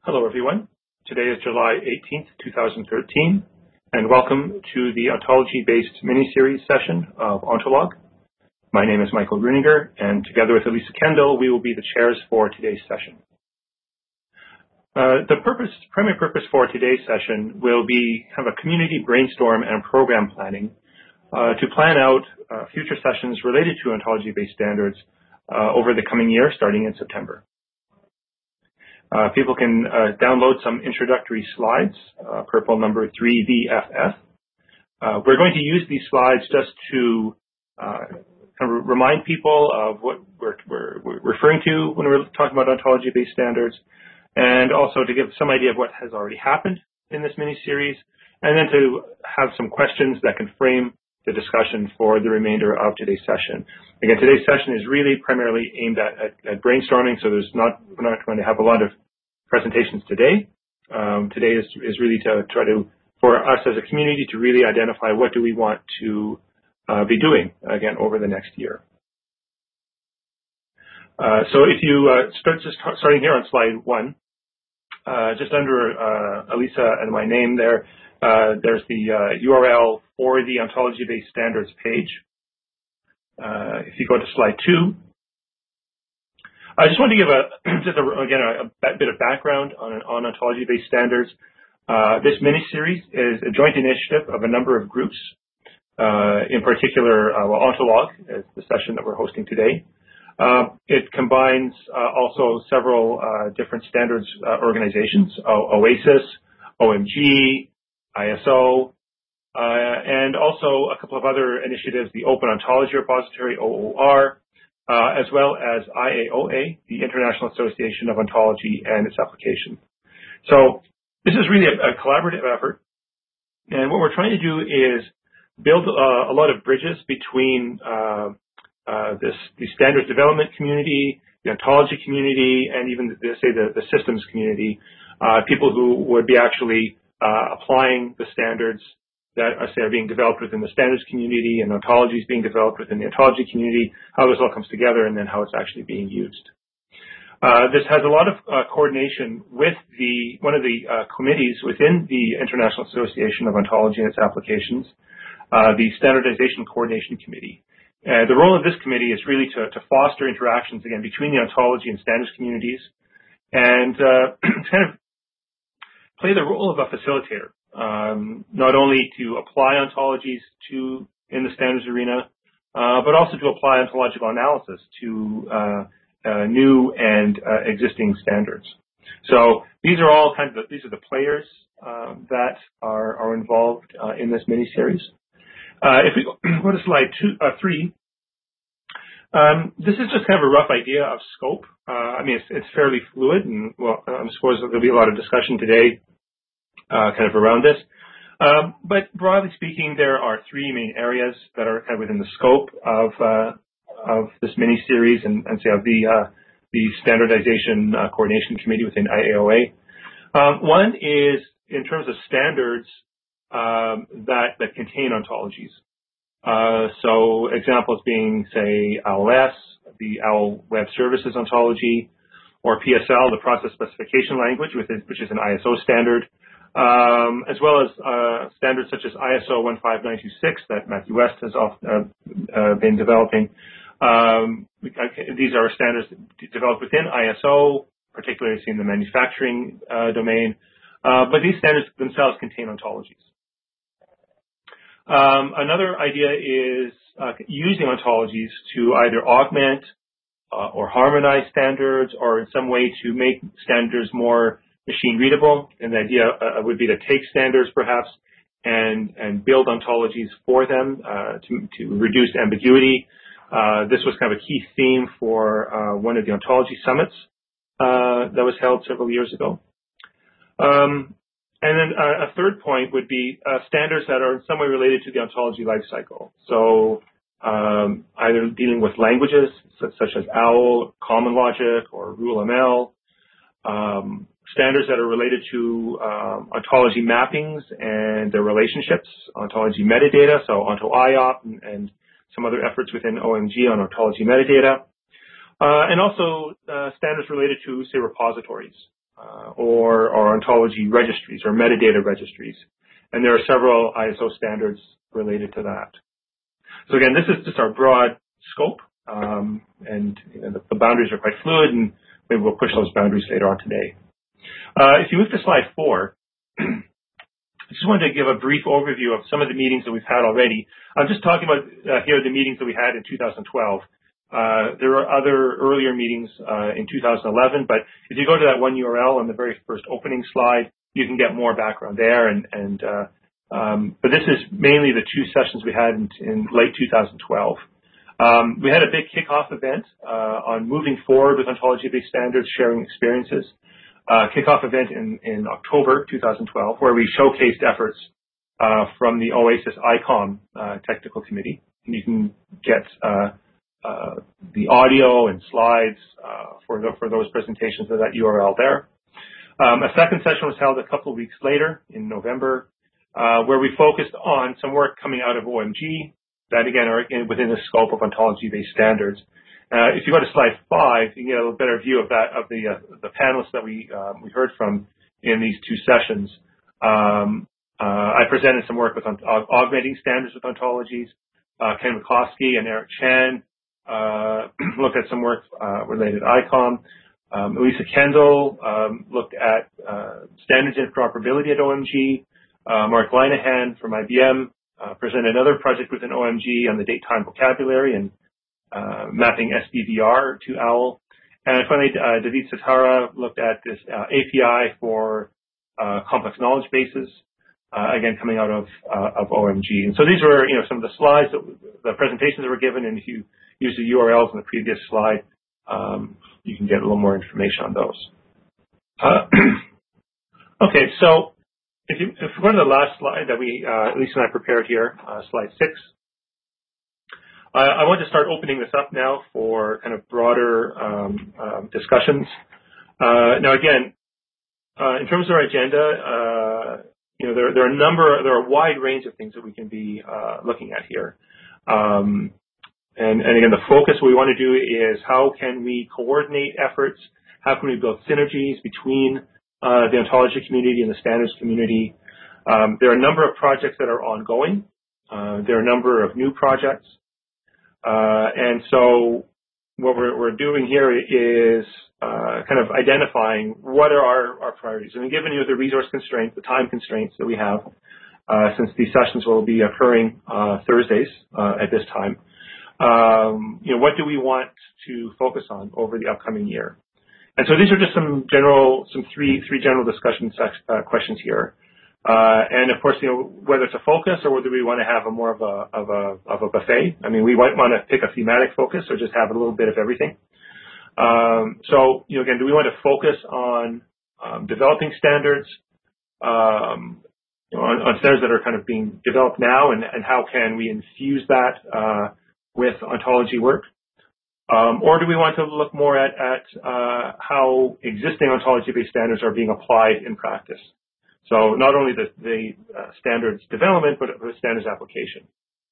Hello, everyone. Today is July 18th, 2013, and welcome to the ontology-based mini-series session of Ontolog. My name is Michael Gruninger, and together with Elisa Kendall, we will be the chairs for today's session. The primary purpose for today's session will be kind of a community brainstorm and program planning to plan out future sessions related to ontology-based standards over the coming year, starting in September. People can download some introductory slides, purple number 3VFF. We're going to use these slides just to kind of remind people of what we're referring to when we're talking about ontology-based standards, and also to give some idea of what has already happened in this mini-series, and then to have some questions that can frame the discussion for the remainder of today's session. Again, today's session is really primarily aimed at brainstorming, so we're not going to have a lot of presentations today. Today is really to try to, for us as a community, to really identify what do we want to be doing, again, over the next year. So if you starting here on slide 1, just under Elisa and my name there's the URL for the ontology-based standards page. If you go to slide 2, I just want to give a bit of background on ontology-based standards. This mini-series is a joint initiative of a number of groups, in particular, Ontolog is the session that we're hosting today. It combines also several different standards organizations, OASIS, OMG, ISO, and also a couple of other initiatives, the Open Ontology Repository, OOR, as well as IAOA, the International Association of Ontology and its application. So this is really a collaborative effort, and what we're trying to do is build a lot of bridges between the standards development community, the ontology community, and even the systems community, people who would be actually applying the standards that are being developed within the standards community, and ontology is being developed within the ontology community, how this all comes together, and then how it's actually being used. This has a lot of coordination with one of the committees within the International Association of Ontology and its applications, the Standardization Coordination Committee. The role of this committee is really to foster interactions, again, between the ontology and standards communities, and kind of play the role of a facilitator, not only to apply ontologies in the standards arena, but also to apply ontological analysis to new and existing standards. So these are all these are the players that are involved in this mini-series. If we go to slide 3, this is just kind of a rough idea of scope. I mean, it's fairly fluid, and well, I suppose there'll be a lot of discussion today kind of around this. But broadly speaking, there are 3 main areas that are kind of within the scope of this mini-series and say of the Standardization Coordination Committee within IAOA. One is in terms of standards that contain ontologies. So examples being, say, OWLS, the OWL Web Services ontology, or PSL, the Process Specification Language, which is an ISO standard, as well as standards such as ISO 15926 that Matthew West has been developing. These are standards developed within ISO, particularly in the manufacturing domain, but these standards themselves contain ontologies. Another idea is using ontologies to either augment or harmonize standards, or in some way to make standards more machine readable. And the idea would be to take standards perhaps and build ontologies for them to reduce ambiguity. This was kind of a key theme for one of the ontology summits that was held several years ago. And then a third point would be standards that are in some way related to the ontology lifecycle. So either dealing with languages such as OWL, Common Logic, or RuleML, standards that are related to ontology mappings and their relationships, ontology metadata, so OntoIOP and some other efforts within OMG on ontology metadata, and also standards related to, say, repositories. or ontology registries or metadata registries. And there are several ISO standards related to that. So again, this is just our broad scope, and the boundaries are quite fluid, and maybe we'll push those boundaries later on today. If you move to slide 4, I just wanted to give a brief overview of some of the meetings that we've had already. I'm just talking about here the meetings that we had in 2012. There were other earlier meetings in 2011, but if you go to that one URL on the very first opening slide, you can get more background there. But this is mainly the 2 sessions we had in late 2012. We had a big kickoff event on moving forward with ontology-based standards, sharing experiences. Kickoff event in October 2012, where we showcased efforts from the OASIS ICOM technical committee. And you can get the audio and slides for those presentations at that URL there. A second session was held a couple of weeks later in November, where we focused on some work coming out of OMG that, again, are within the scope of ontology-based standards. If you go to slide 5, you can get a little better view of that, of the panelists that we heard from in these 2 sessions. I presented some work with augmenting standards with ontologies. Ken McCloskey and Eric Chan looked at some work related to ICOM. Elisa Kendall looked at standards interoperability at OMG. Mark Linehan from IBM presented another project within OMG on the date-time vocabulary and mapping SBVR to OWL. And finally, David Satara looked at this API for complex knowledge bases, again, coming out of OMG. And so these were, some of the slides, the presentations that were given, and if you use the URLs in the previous slide, you can get a little more information on those. Okay, so if you go to the last slide that Lisa and I prepared here, slide 6, I want to start opening this up now for kind of broader discussions. Now, again, in terms of our agenda, there are a wide range of things that we can be looking at here. And again, the focus we want to do is how can we coordinate efforts? How can we build synergies between the ontology community and the standards community? There are a number of projects that are ongoing. There are a number of new projects. And so what we're doing here is kind of identifying what are our priorities. And given the resource constraints, the time constraints that we have, since these sessions will be occurring Thursdays at this time, what do we want to focus on over the upcoming year? And so these are just three general discussion questions here. And of course, whether it's a focus or whether we want to have a more of a buffet. I mean, we might want to pick a thematic focus or just have a little bit of everything. So, again, do we want to focus on developing standards, on standards that are kind of being developed now, and how can we infuse that with ontology work? Or do we want to look more at how existing ontology-based standards are being applied in practice? So not only the standards development, but the standards application.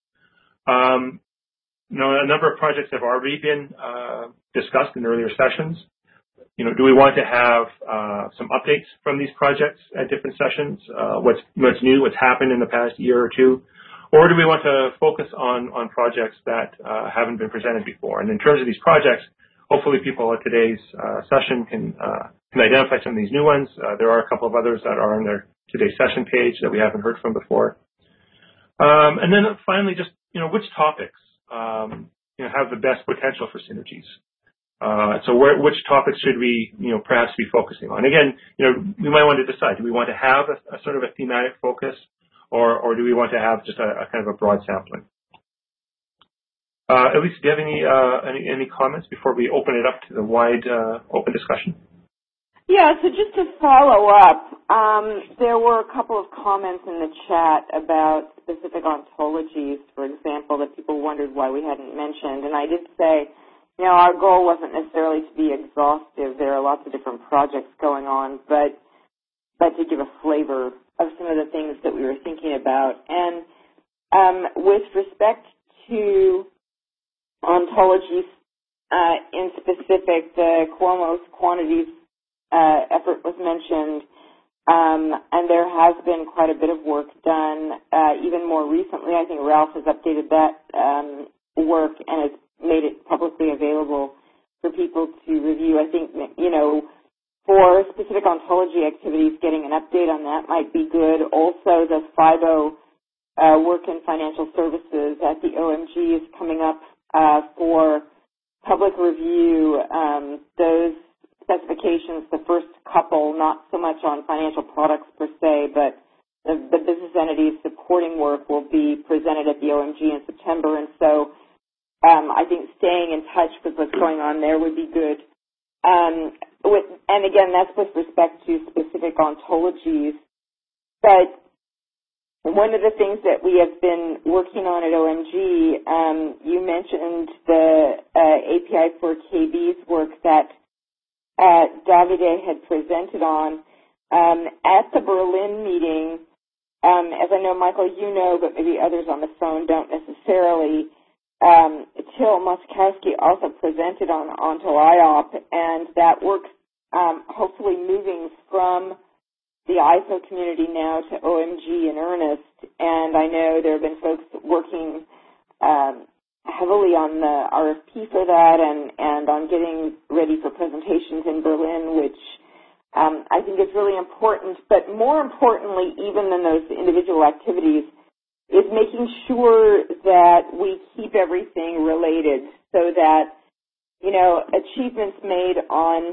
A number of projects have already been discussed in earlier sessions. Do we want to have some updates from these projects at different sessions? What's new? What's happened in the past year or two? Or do we want to focus on projects that haven't been presented before? And in terms of these projects, hopefully people at today's session can identify some of these new ones. There are a couple of others that are on their today's session page that we haven't heard from before. And then finally, just, which topics, have the best potential for synergies? So which topics should we, perhaps be focusing on? Again, we might want to decide, do we want to have a sort of a thematic focus, or do we want to have just a kind of a broad sampling? Elisa, do you have any comments before we open it up to the wide open discussion? Yeah, so just to follow up, there were a couple of comments in the chat about specific ontologies, for example, that people wondered why we hadn't mentioned. And I did say, our goal wasn't necessarily to be exhaustive. There are lots of different projects going on, but to give a flavor of some of the things that we were thinking about. And with respect to ontologies in specific, the QUOMOS quantities effort was mentioned. And there has been quite a bit of work done. Even more recently, I think Ralph has updated that work and has made it publicly available for people to review. I think, for specific ontology activities, getting an update on that might be good. Also, the FIBO work in financial services at the OMG is coming up for public review. Those specifications, the first couple, not so much on financial products per se, but the business entities supporting work will be presented at the OMG in September. And so I think staying in touch with what's going on there would be good. And again, that's with respect to specific ontologies. But one of the things that we have been working on at OMG, you mentioned the API for KB's work that Davide had presented on. At the Berlin meeting, as I know, Michael, you know, but maybe others on the phone don't necessarily, Till Moskowski also presented on OntoIOP, and that work's hopefully moving from the ISO community now to OMG in earnest. And I know there have been folks working heavily on the RFP for that and on getting ready for presentations in Berlin, which I think is really important. But more importantly, even than those individual activities, is making sure that we keep everything related so that, achievements made on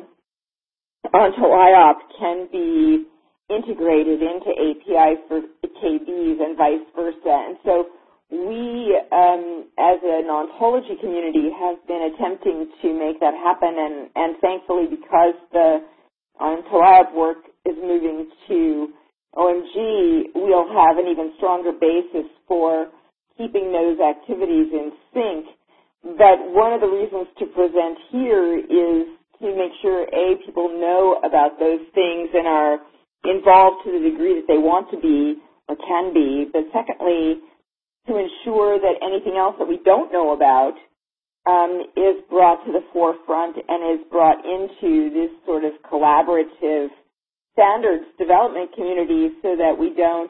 OntoIOP can be integrated into API for KBs and vice versa. And so we, as an ontology community, have been attempting to make that happen, and thankfully, because the OntoIOP work is moving to OMG, we'll have an even stronger basis for keeping those activities in sync. But one of the reasons to present here is to make sure, A, people know about those things and are involved to the degree that they want to be or can be, but secondly, to ensure that anything else that we don't know about is brought to the forefront and is brought into this sort of collaborative standards development community so that we don't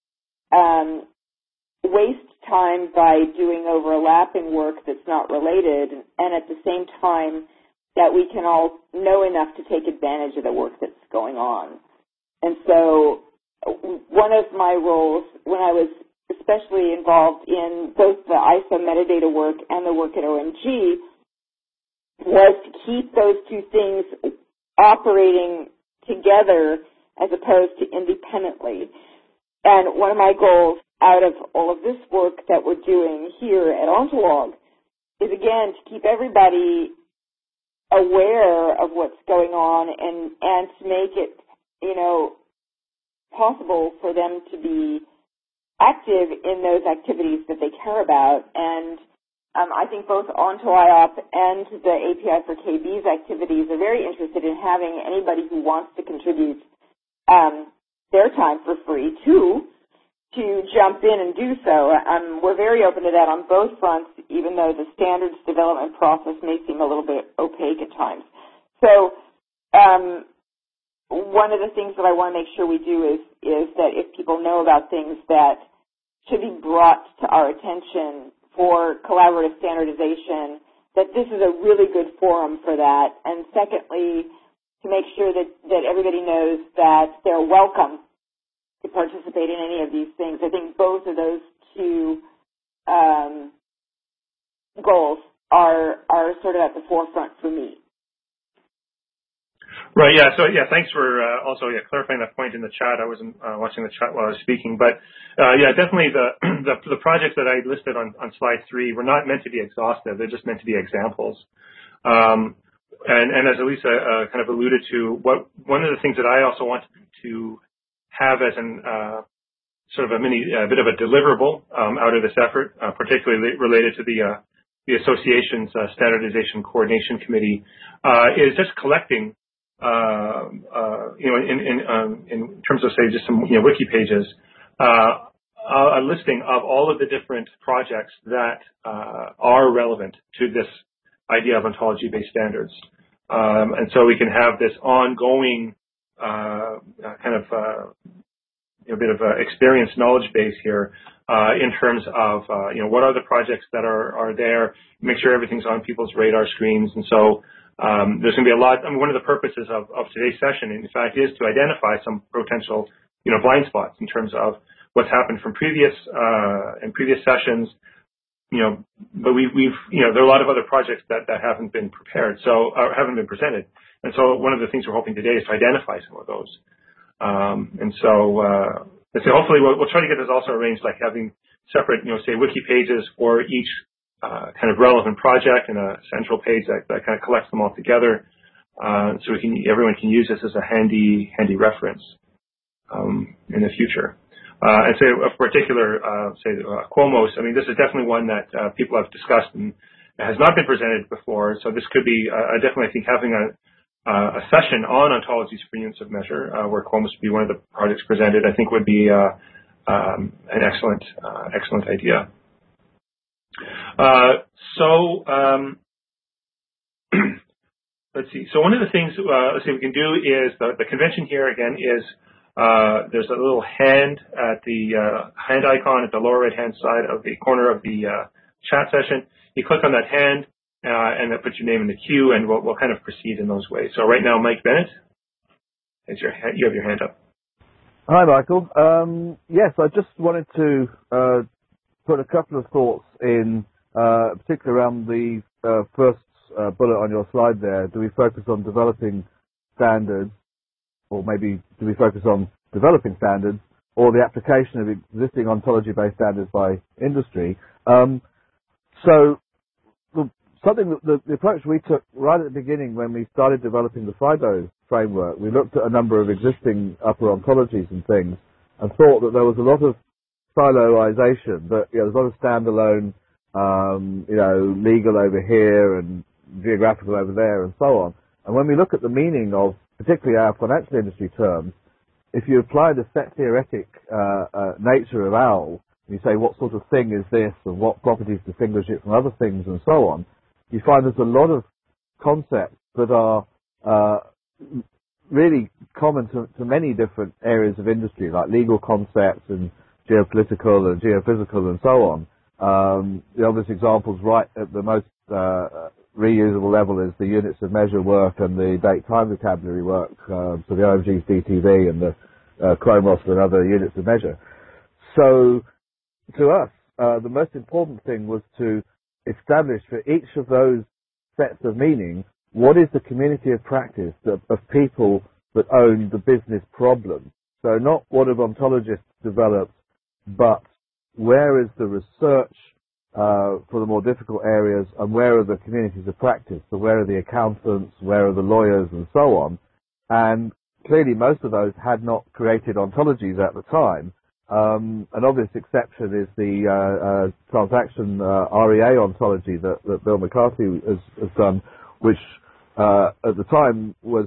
waste time by doing overlapping work that's not related, and at the same time that we can all know enough to take advantage of the work that's going on. And so one of my roles when I was especially involved in both the ISO metadata work and the work at OMG was to keep those two things operating together as opposed to independently. And one of my goals out of all of this work that we're doing here at Ontolog is, again, to keep everybody aware of what's going on and to make it, possible for them to be active in those activities that they care about. And I think both OntoIOP and the API for KB's activities are very interested in having anybody who wants to contribute their time for free to jump in and do so. We're very open to that on both fronts, even though the standards development process may seem a little bit opaque at times. So one of the things that I want to make sure we do is that if people know about things that should be brought to our attention for collaborative standardization, that this is a really good forum for that. And secondly, to make sure that everybody knows that they're welcome to participate in any of these things. I think both of those two goals are sort of at the forefront for me. Right. Yeah. So thanks for also clarifying that point in the chat. I wasn't watching the chat while I was speaking, but definitely the projects that I listed on slide 3 were not meant to be exhaustive. They're just meant to be examples. And as Elisa kind of alluded to, one of the things that I also want to have as an sort of a bit of a deliverable out of this effort, particularly related to the association's standardization coordination committee, is just collecting. In terms of, say, just some wiki pages, a listing of all of the different projects that are relevant to this idea of ontology-based standards. And so we can have this ongoing bit of experience knowledge base here in terms of what are the projects that are there, make sure everything's on people's radar screens. And so there's going to be a lot. I mean, one of the purposes of today's session, in fact, is to identify some potential blind spots in terms of what's happened from previous sessions. But there are a lot of other projects that haven't been prepared, haven't been presented. And so one of the things we're hoping today is to identify some of those. And so hopefully we'll try to get this also arranged, like having separate, say, wiki pages for each kind of relevant project and a central page that kind of collects them all together, so everyone can use this as a handy reference in the future. And say a particular, Qomos. I mean, this is definitely one that people have discussed and has not been presented before. So this could be definitely, I think, having a session on ontologies for units of measure, where Qomos would be one of the projects presented, I think would be an excellent idea. Let's see. So one of the things we can do is the convention here again is there's a little hand at the hand icon at the lower right-hand side of the corner of the chat session. You click on that hand, and that puts your name in the queue, and we'll kind of proceed in those ways. So right now, Mike Bennett, you have your hand up. Hi, Michael. Yes, I just wanted to put a couple of thoughts in, particularly around the first bullet on your slide there. Do we focus on developing standards, or maybe do we focus on developing standards, or the application of existing ontology-based standards by industry? The approach we took right at the beginning when we started developing the FIBO framework, we looked at a number of existing upper ontologies and things and thought that there was a lot of siloization, that there's a lot of standalone, legal over here and geographical over there and so on. And when we look at the meaning of particularly our financial industry terms, if you apply the set theoretic nature of OWL, you say what sort of thing is this and what properties distinguish it from other things and so on, you find there's a lot of concepts that are really common to many different areas of industry, like legal concepts and geopolitical and geophysical and so on. The obvious examples right at the most reusable level is the units of measure work and the date-time vocabulary work, so the OMG's DTV and the Qomos and other units of measure. So to us, the most important thing was to establish for each of those sets of meaning, what is the community of practice of people that own the business problem? So not what have ontologists developed, but where is the research for the more difficult areas, and where are the communities of practice? So where are the accountants, where are the lawyers, and so on? And clearly most of those had not created ontologies at the time. An obvious exception is the transaction REA ontology that Bill McCarthy has done, which at the time was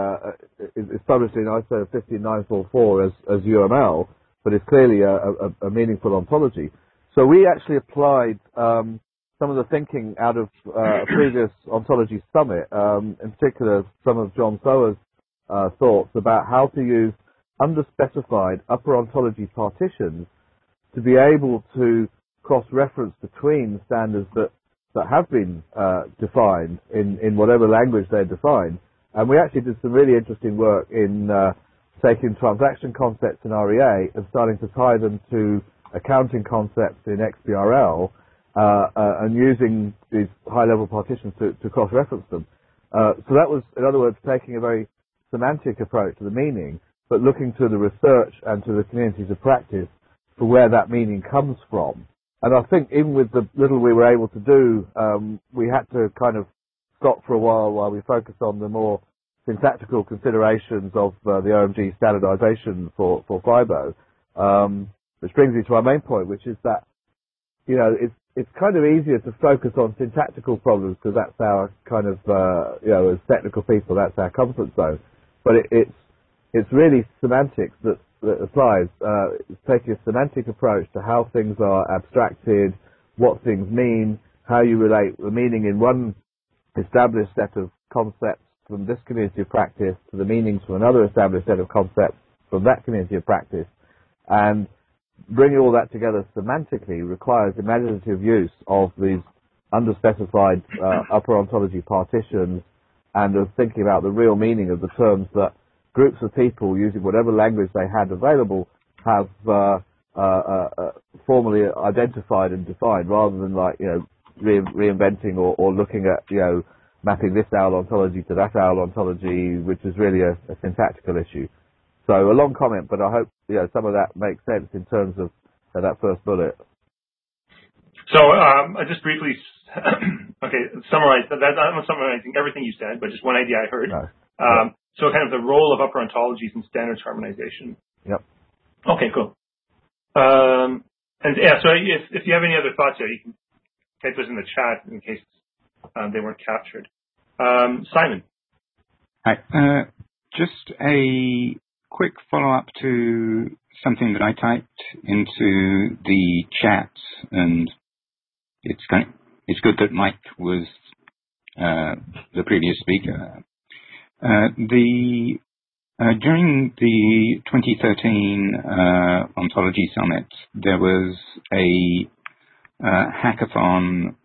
is published in ISO 15944 as UML, but it's clearly a meaningful ontology. So we actually applied some of the thinking out of a previous ontology summit, in particular some of John Sower's thoughts about how to use underspecified upper ontology partitions to be able to cross-reference between standards that have been defined in whatever language they're defined. And we actually did some really interesting work in taking transaction concepts in REA and starting to tie them to accounting concepts in XBRL and using these high-level partitions to cross-reference them. So that was, in other words, taking a very semantic approach to the meaning, but looking to the research and to the communities of practice for where that meaning comes from. And I think even with the little we were able to do, we had to kind of stop for a while we focused on the more syntactical considerations of the OMG standardization for FIBO, which brings me to our main point, which is that, it's kind of easier to focus on syntactical problems because that's our kind of, as technical people, that's our comfort zone. But it's really semantics that applies. It's taking a semantic approach to how things are abstracted, what things mean, how you relate the meaning in one established set of concepts from this community of practice to the meanings from another established set of concepts from that community of practice, and bringing all that together semantically requires imaginative use of these underspecified upper ontology partitions and of thinking about the real meaning of the terms that groups of people using whatever language they had available have formally identified and defined, rather than reinventing or looking at mapping this owl ontology to that owl ontology, which is really a syntactical issue. So a long comment, but I hope some of that makes sense in terms of that first bullet. So I just briefly, summarize that. I'm not summarizing everything you said, but just one idea I heard. No. So kind of the role of upper ontologies in standards harmonization. Yep. Okay, cool. And yeah, so if you have any other thoughts here, you can type those in the chat in case they weren't captured. Simon. Hi. Just a quick follow-up to something that I typed into the chat, and it's good that Mike was the previous speaker. During the 2013 Ontology Summit, there was a hackathon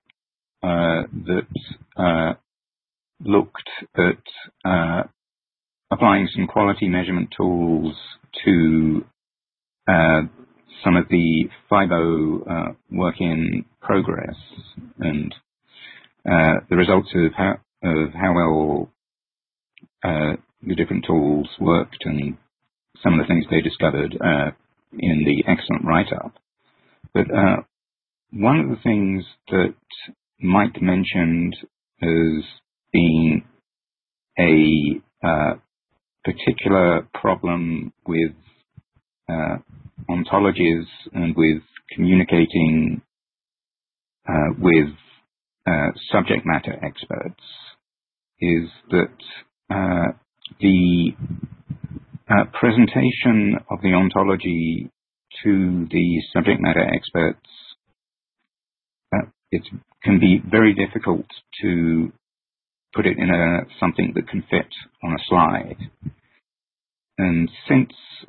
that looked at applying some quality measurement tools to some of the FIBO work in progress, and the results of how well the different tools worked and some of the things they discovered in the excellent write-up. But one of the things that Mike mentioned as being a particular problem with ontologies and with communicating with subject matter experts is that the presentation of the ontology to the subject matter experts, it can be very difficult to put it in something that can fit on a slide. And since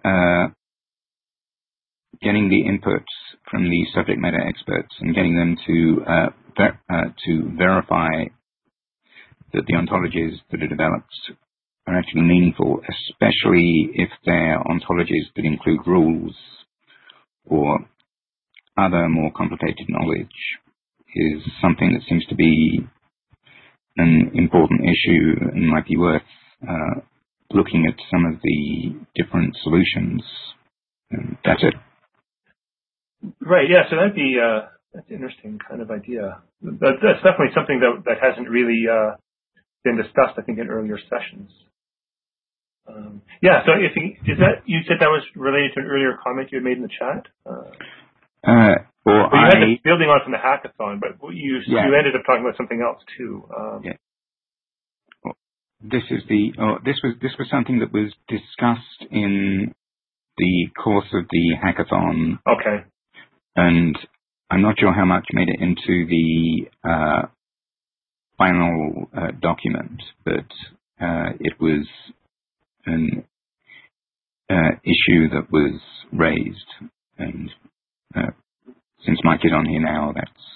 getting the input from the subject matter experts and getting them to verify that the ontologies that are developed are actually meaningful, especially if they're ontologies that include rules or other more complicated knowledge, is something that seems to be an important issue and might be worth looking at some of the different solutions. And that's it. Right, yeah, so that'd be that's an interesting kind of idea. That's definitely something that hasn't really been discussed, I think, in earlier sessions. Yeah, so you said that was related to an earlier comment you had made in the chat? Building on from the hackathon, but you ended up talking about something else too. This was something that was discussed in the course of the hackathon. Okay. And I'm not sure how much made it into the final document, but it was an issue that was raised. And since Mike is on here now,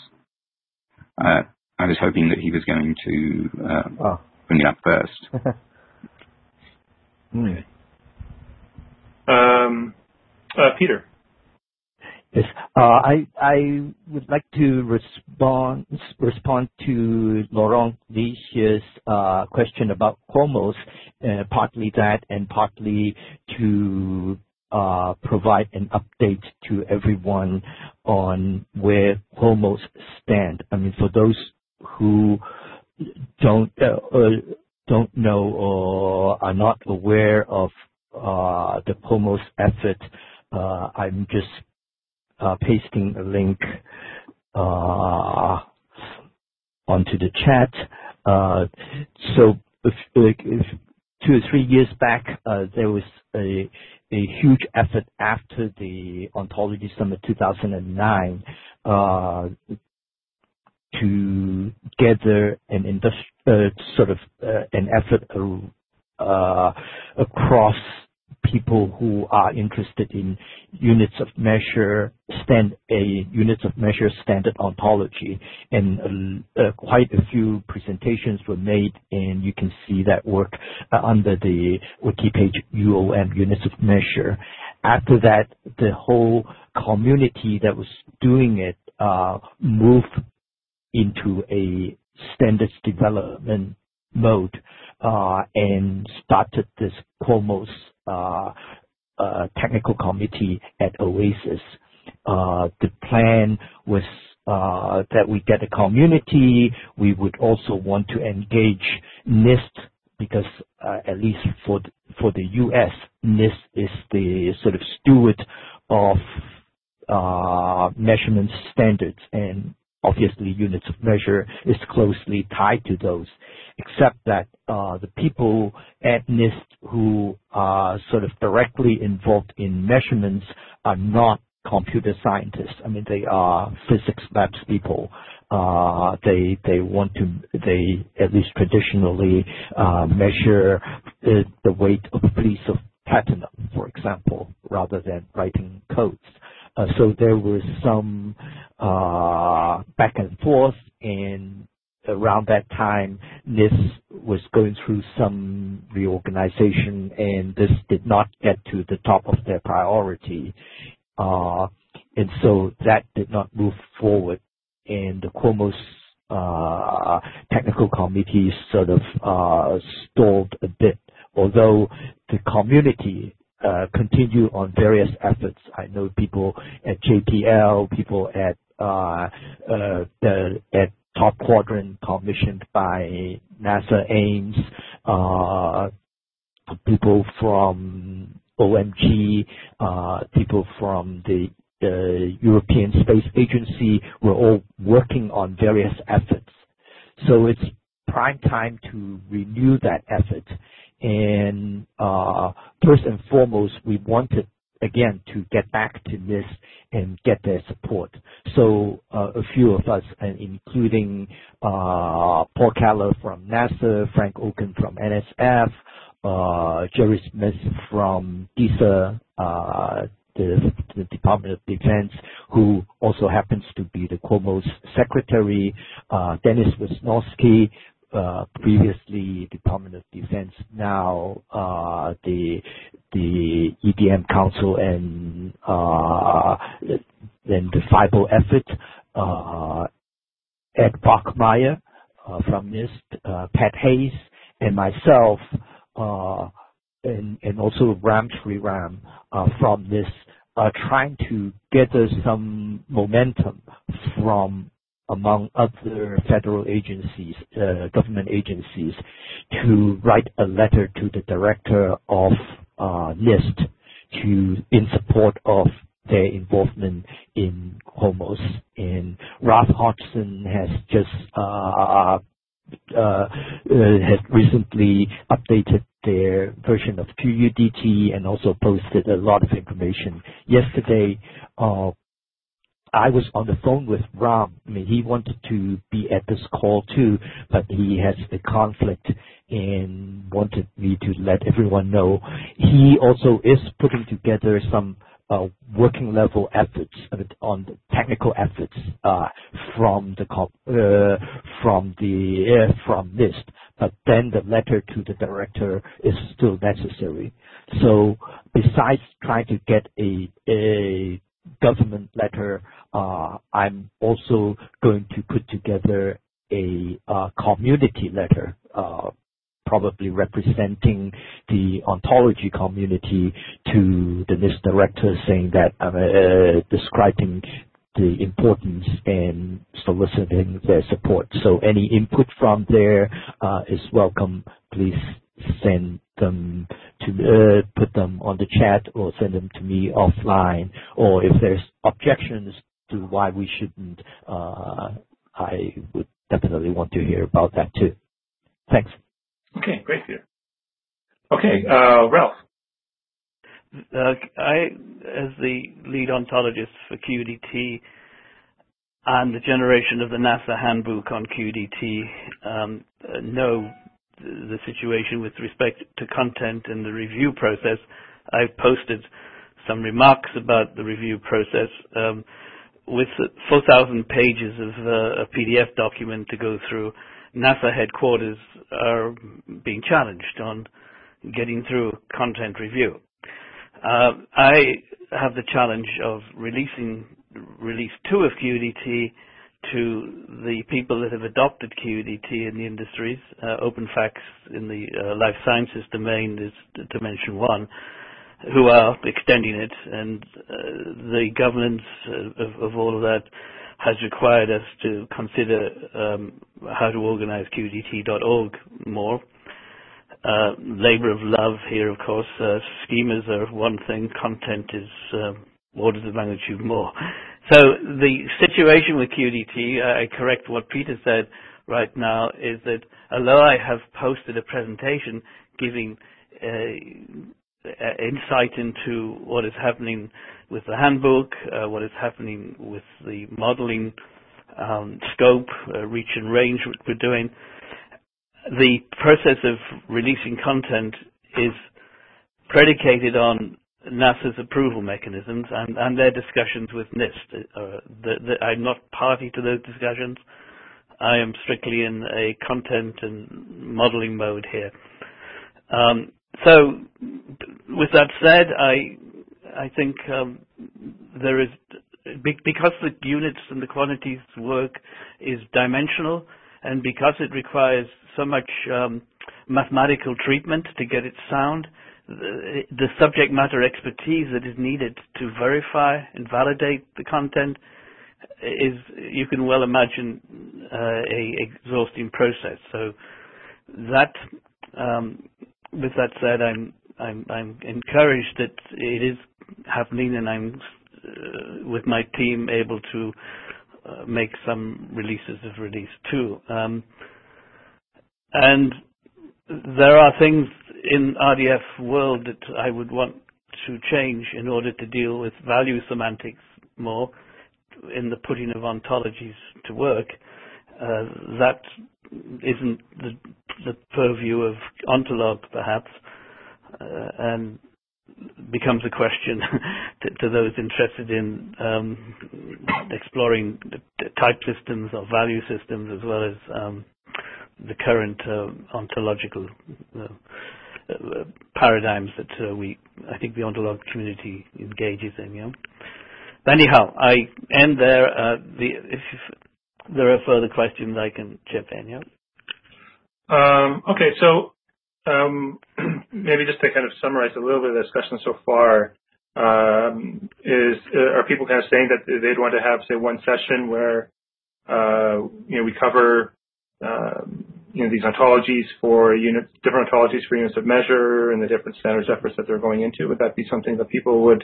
I was hoping that he was going to bring it up first. Peter. Yes, I would like to respond to Laurent Lich's question about HOMOS, partly that and partly to provide an update to everyone on where HOMOS stand. I mean, for those who don't know or are not aware of the HOMOS effort, I'm just pasting a link onto the chat. So if 2 or 3 years back, there was a huge effort after the Ontology Summit 2009 together an effort across people who are interested in units of measure standard ontology, and quite a few presentations were made, and you can see that work under the wiki page UOM units of measure. After that, the whole community that was doing it moved into a standards development mode and started this QOMOS technical committee at OASIS. The plan was that we get a community. We would also want to engage NIST because at least for the U.S., NIST is the sort of steward of measurement standards, and obviously units of measure is closely tied to those, except that the people at NIST who are sort of directly involved in measurements are not computer scientists. I mean, they are physics labs people. They at least traditionally measure the weight of a piece of platinum, for example, rather than writing codes. So there was some back and forth, and around that time, NIST was going through some reorganization, and this did not get to the top of their priority. And so that did not move forward, and the QOMOS technical committee sort of stalled a bit, although the community continue on various efforts. I know people at JPL, people at Top Quadrant commissioned by NASA Ames, people from OMG, people from the European Space Agency were all working on various efforts. So it's prime time to renew that effort. And first and foremost, we wanted, again, to get back to this and get their support. So a few of us, including Paul Keller from NASA, Frank Oken from NSF, Jerry Smith from DISA, the Department of Defense, who also happens to be the QOMOS secretary, Dennis Wisnowski, previously Department of Defense, now the EDM Council and the FIBO effort, Ed Bachmeier from NIST, Pat Hayes, and myself, and also Ram Sriram from NIST, trying to gather some momentum from among other federal agencies, government agencies, to write a letter to the director of NIST in support of their involvement in QOMOS. And Ralph Hodgson has just has recently updated their version of QUDT and also posted a lot of information. Yesterday, I was on the phone with Ram. I mean, he wanted to be at this call too, but he has a conflict and wanted me to let everyone know. He also is putting together some working level efforts on the technical efforts from NIST, but then the letter to the director is still necessary. So besides trying to get a government letter, I'm also going to put together a community letter, probably representing the ontology community to the NIST director, saying that describing the importance and soliciting their support. So any input from there is welcome. Please send them to put them on the chat or send them to me offline. Or if there's objections to why we shouldn't, I would definitely want to hear about that too. Thanks. Okay, great, Peter. Okay, Ralph. I, as the lead ontologist for QUDT, and the generation of the NASA handbook on QDT know the situation with respect to content and the review process. I've posted some remarks about the review process with 4,000 pages of a PDF document to go through. NASA headquarters are being challenged on getting through content review. I have the challenge of releasing release 2 of QDT to the people that have adopted QDT in the industries. OpenFacts in the life sciences domain is to mention one, who are extending it, and the governance of all of that has required us to consider how to organize QDT.org more. Labor of love here, of course. Schemas are one thing, content is orders of magnitude more. So the situation with QDT, I correct what Peter said right now, is that although I have posted a presentation giving insight into what is happening with the handbook, what is happening with the modeling scope, reach and range we're doing, the process of releasing content is predicated on NASA's approval mechanisms and their discussions with NIST. I'm not party to those discussions. I am strictly in a content and modeling mode here. So, with that said, I think there is, because the units and the quantities work is dimensional, and because it requires so much mathematical treatment to get it sound, the subject matter expertise that is needed to verify and validate the content is, you can well imagine, a exhausting process. So that, with that said, I'm encouraged that it is happening, and I'm with my team able to make some releases of release 2. And there are things in RDF world that I would want to change in order to deal with value semantics more in the putting of ontologies to work. That isn't the purview of Ontolog, perhaps, and becomes a question to those interested in exploring type systems or value systems, as well as the current ontological paradigms that I think the Ontolog community engages in. You know. But anyhow, I end there. If there are further questions, I can chip in. Yeah. Okay, so maybe just to kind of summarize a little bit of the discussion so far, are people kind of saying that they'd want to have, say, one session where we cover these ontologies for units, different ontologies for units of measure, and the different standards efforts that they're going into? Would that be something that people would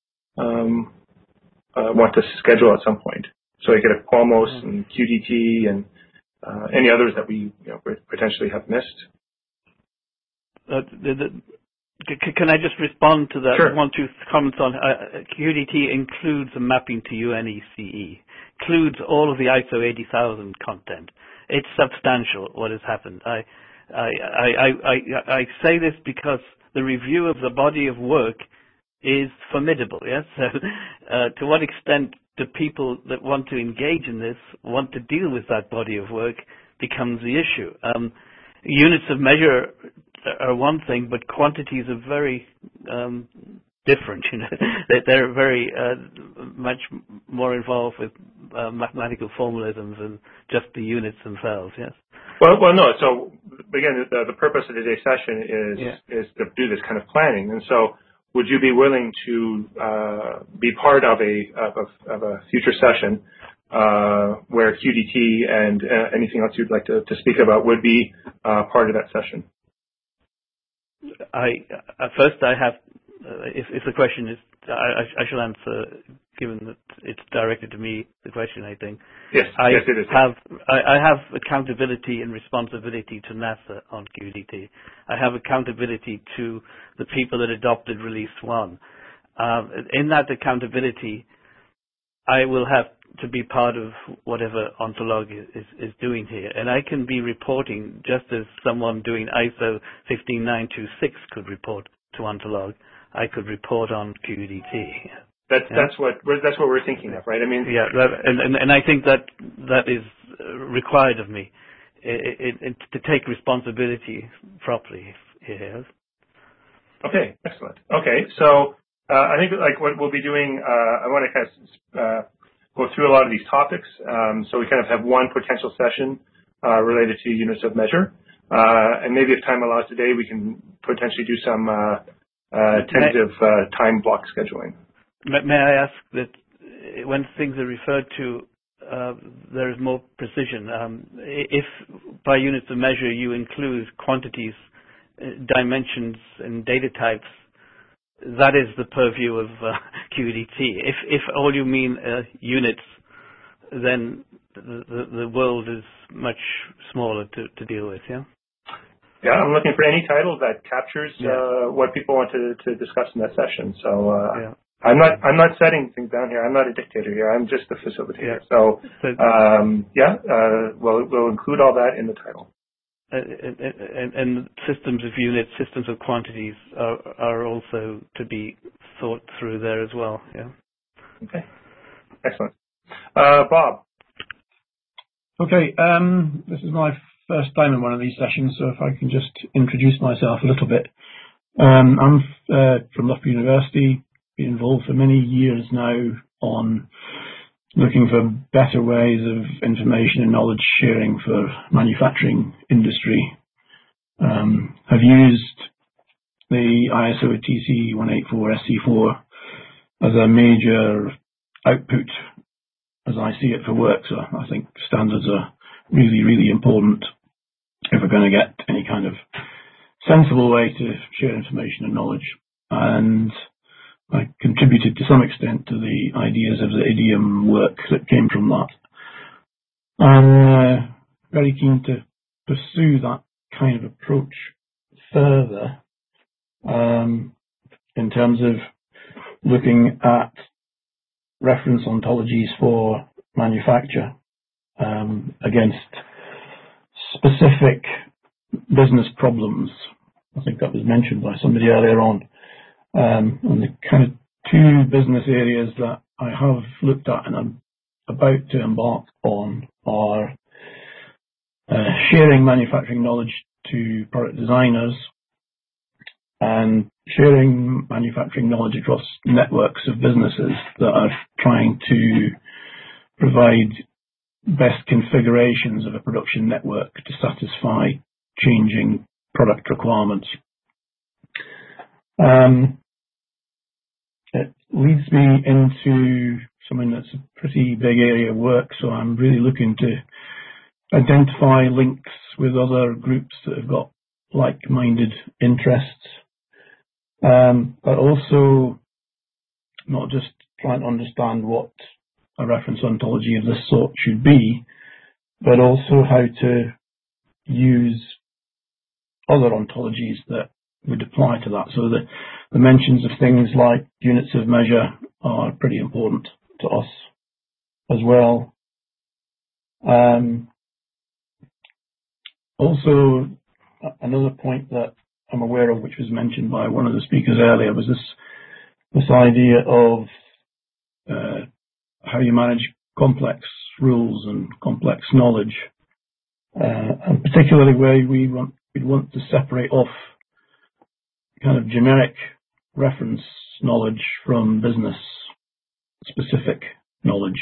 want to schedule at some point? So you get a QUAMOS and QDT and any others that we potentially have missed. Can I just respond to that? Sure. 1, 2 comments on QDT includes a mapping to UNECE, includes all of the ISO 80,000 content. It's substantial what has happened. I say this because the review of the body of work is formidable. Yes. So, to what extent do people that want to engage in this want to deal with that body of work becomes the issue. Units of measure are one thing, but quantities are very different. They're very much more involved with mathematical formalisms than just the units themselves. Yes. Well, no. So again, the purpose of today's session is to do this kind of planning, and so would you be willing to be part of a future session where QDT and anything else you'd like to speak about would be part of that session? First, I have. If the question is, I shall answer, given that it's directed to me. The question, I think. Yes, yes, it is. I have accountability and responsibility to NASA on QDT. I have accountability to the people that adopted Release 1. In that accountability, I will have to be part of whatever Ontolog is doing here. And I can be reporting just as someone doing ISO 15926 could report to Ontolog. I could report on QUDT. That's what we're thinking of, right? I mean, and I think that is required of me to take responsibility properly here. Okay, excellent. Okay, so I think like what we'll be doing, I want to kind of go through a lot of these topics. So we kind of have one potential session related to units of measure, and maybe if time allows today, we can potentially do some tentative time block scheduling. May I ask that when things are referred to, there is more precision. If by units of measure you include quantities, dimensions, and data types, that is the purview of QUDT. If all you mean units, then the world is much smaller to deal with. Yeah. Yeah, I'm looking for any title that captures what people want to discuss in that session. So. I'm not setting things down here. I'm not a dictator here. I'm just the facilitator. So, we'll include all that in the title. And systems of units, systems of quantities are also to be thought through there as well. Yeah. Okay. Excellent. Bob. Okay. This is my first time in one of these sessions, so if I can just introduce myself a little bit. I'm from Loughborough University. Been involved for many years now on looking for better ways of information and knowledge sharing for manufacturing industry. I've used the ISO TC 184 SC4 as a major output as I see it for work, so I think standards are really, really important if we're going to get any kind of sensible way to share information and knowledge. And I contributed to some extent to the ideas of the idiom work that came from that. I'm very keen to pursue that kind of approach further in terms of looking at reference ontologies for manufacture against specific business problems. I think that was mentioned by somebody earlier on. And the kind of two business areas that I have looked at and I'm about to embark on are sharing manufacturing knowledge to product designers and sharing manufacturing knowledge across networks of businesses that are trying to provide best configurations of a production network to satisfy changing product requirements. It leads me into something that's a pretty big area of work, so I'm really looking to identify links with other groups that have got like-minded interests, but also not just trying to understand what a reference ontology of this sort should be, but also how to use other ontologies that would apply to that. So the mentions of things like units of measure are pretty important to us as well. Also, another point that I'm aware of, which was mentioned by one of the speakers earlier, was this idea of how you manage complex rules and complex knowledge, and particularly where we'd want to separate off kind of generic reference knowledge from business specific knowledge.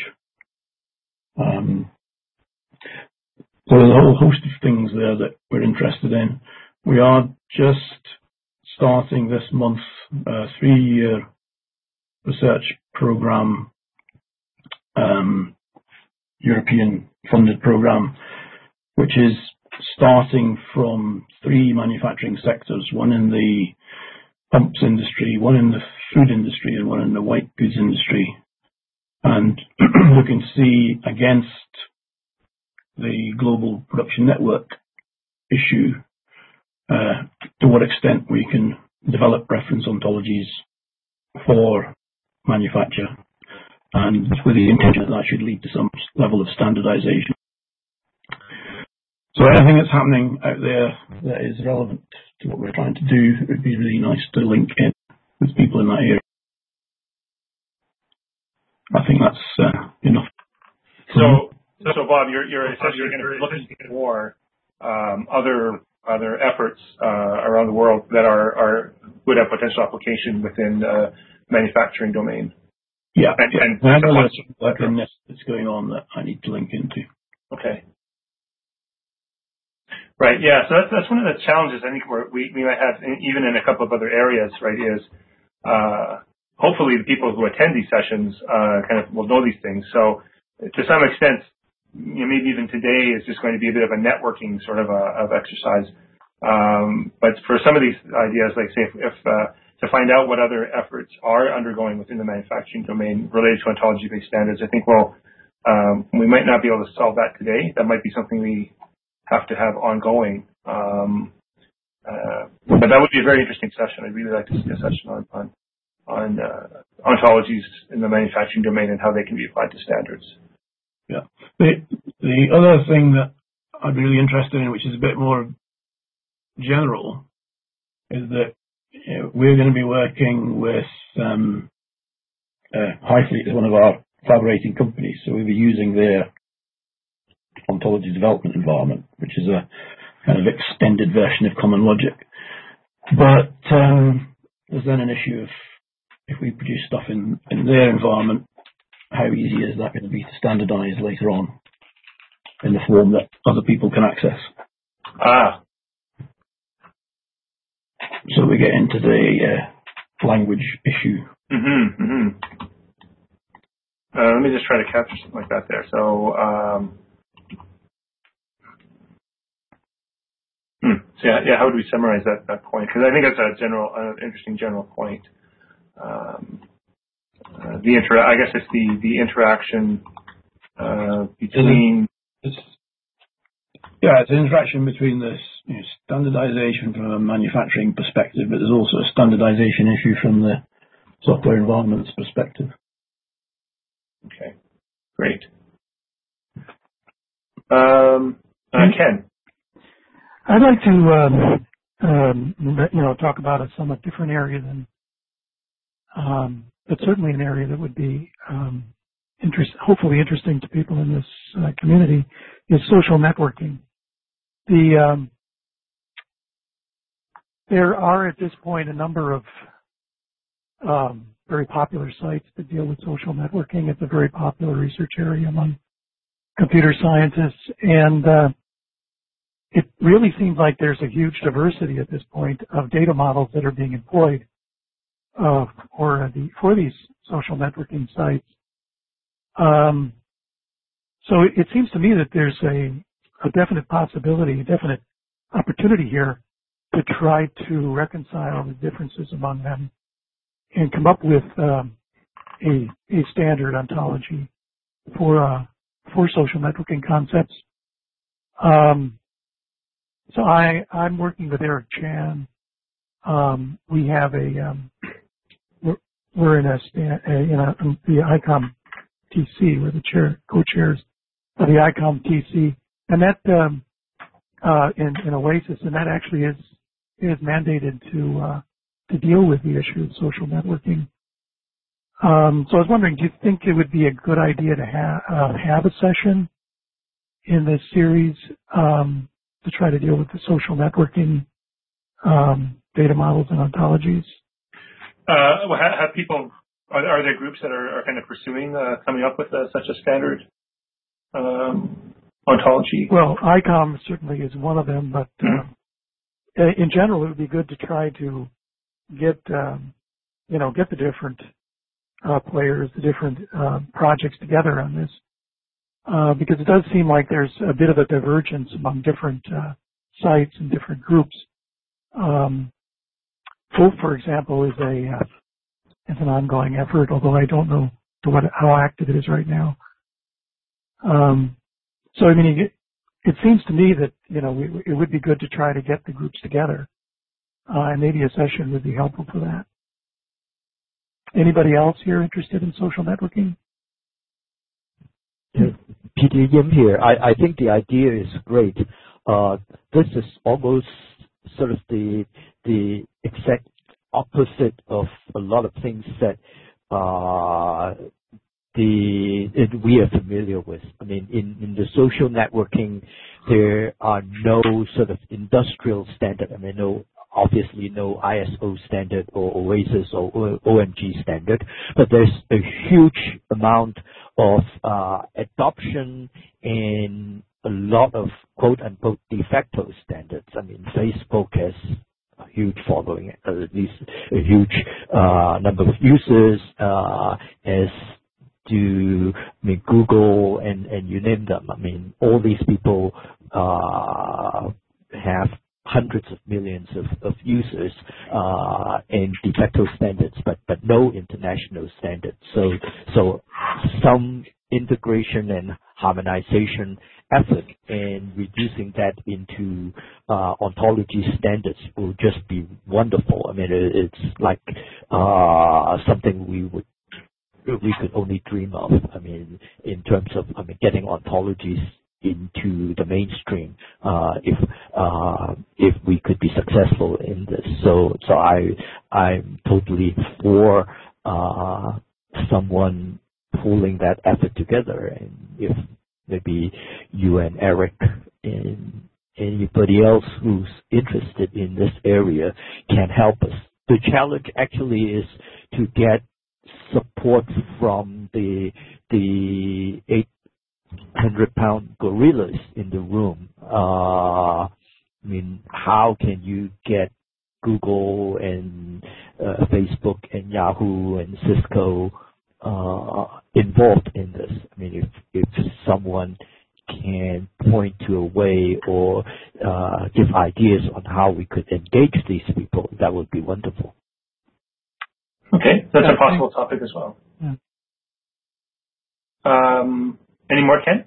So there's a whole host of things there that we're interested in. We are just starting this month a 3-year research program, European funded program, which is starting from 3 manufacturing sectors, one in the pumps industry, one in the food industry, and one in the white goods industry, and looking to see against the global production network issue to what extent we can develop reference ontologies for manufacture. and with the intention that should lead to some level of standardization. So anything that's happening out there that is relevant to what we're trying to do, it would be really nice to link in with people in that area. I think that's enough. So Bob, you're essentially going to be looking for other efforts around the world that would have potential application within the manufacturing domain. Yeah, and I know there's some work in this that's going on that I need to link into. Okay. Right. Yeah. So that's one of the challenges I think we might have, even in a couple of other areas. Right. Is hopefully the people who attend these sessions kind of will know these things. So to some extent, maybe even today is just going to be a bit of a networking sort of exercise. But for some of these ideas, like say if to find out what other efforts are undergoing within the manufacturing domain related to ontology-based standards, I think we might not be able to solve that today. That might be something we have to have ongoing. But that would be a very interesting session. I'd really like to see a session on ontologies in the manufacturing domain and how they can be applied to standards. Yeah. The other thing that I'd be really interested in, which is a bit more general, is that we're going to be working with Highfleet as one of our collaborating companies, so we'll be using their ontology development environment, which is a kind of extended version of Common Logic. But there's then an issue of if we produce stuff in their environment, how easy is that going to be to standardize later on in the form that other people can access? So we get into the language issue. Let me just try to capture something like that there. So, how would we summarize that point? Because I think that's a interesting general point. I guess it's the interaction between. It's an interaction between this standardization from a manufacturing perspective, but there's also a standardization issue from the software environment's perspective. Okay, great. Ken, I'd like to talk about a somewhat different area than, but certainly an area that would be hopefully interesting to people in this community, is social networking. There are at this point a number of very popular sites that deal with social networking. It's a very popular research area among computer scientists, and it really seems like there's a huge diversity at this point of data models that are being employed for these social networking sites. So it seems to me that there's a definite possibility, a definite opportunity here to try to reconcile the differences among them and come up with a standard ontology for social networking concepts. So I'm working with Eric Chan. We have we're in the ICOM TC. We're the co-chairs of the ICOM TC, and that in OASIS, and that actually is mandated to deal with the issue of social networking. So I was wondering, do you think it would be a good idea to have a session in this series to try to deal with the social networking data models and ontologies? Have people? Are there groups that are kind of pursuing coming up with such a standard ontology? Well, ICOM certainly is one of them, but in general, it would be good to try to get the different players, the different projects together on this, because it does seem like there's a bit of a divergence among different sites and different groups. FOAP, for example, is an ongoing effort, although I don't know how active it is right now. So I mean, it seems to me that it would be good to try to get the groups together, and maybe a session would be helpful for that. Anybody else here interested in social networking? Peter Yim here. I think the idea is great. This is almost sort of the exact opposite of a lot of things that we are familiar with. I mean, in the social networking, there are no sort of industrial standard. I mean, obviously no ISO standard or OASIS or OMG standard, but there's a huge amount of adoption and a lot of quote-unquote de facto standards. I mean, Facebook has a huge following, at least a huge number of users, as do Google and you name them. I mean, all these people have hundreds of millions of users and de facto standards, but no international standards. So some integration and harmonization effort and reducing that into ontology standards will just be wonderful. I mean, it's like something we could only dream of. I mean, in terms of getting ontologies into the mainstream, if we could be successful in this. So I'm totally for someone pulling that effort together, and if maybe you and Eric and anybody else who's interested in this area can help us. The challenge actually is to get support from the 800-pound gorillas in the room. I mean, how can you get Google and Facebook and Yahoo and Cisco involved in this? I mean, if someone can point to a way or give ideas on how we could engage these people, that would be wonderful. Okay, that's a possible topic as well. Yeah. Any more, Ken?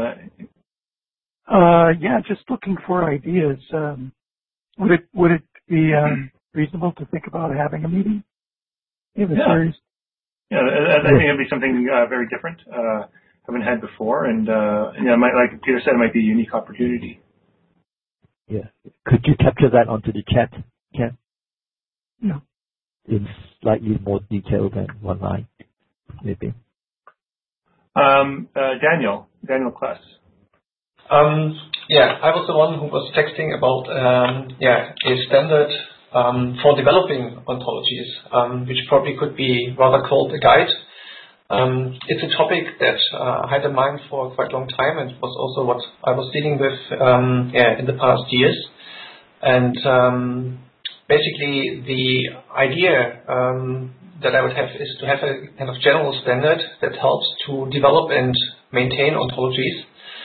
Yeah, just looking for ideas. Would it be reasonable to think about having a meeting in the series? Yeah, I think it'd be something very different. Haven't had before, and like Peter said, it might be a unique opportunity. Yeah. Could you capture that onto the chat, Ken? No. In slightly more detail than one line, maybe. Daniel Kless. I was the one who was texting about a standard for developing ontologies, which probably could be rather called a guide. It's a topic that I had in mind for quite a long time, and was also what I was dealing with in the past years. And basically, the idea that I would have is to have a kind of general standard that helps to develop and maintain ontologies,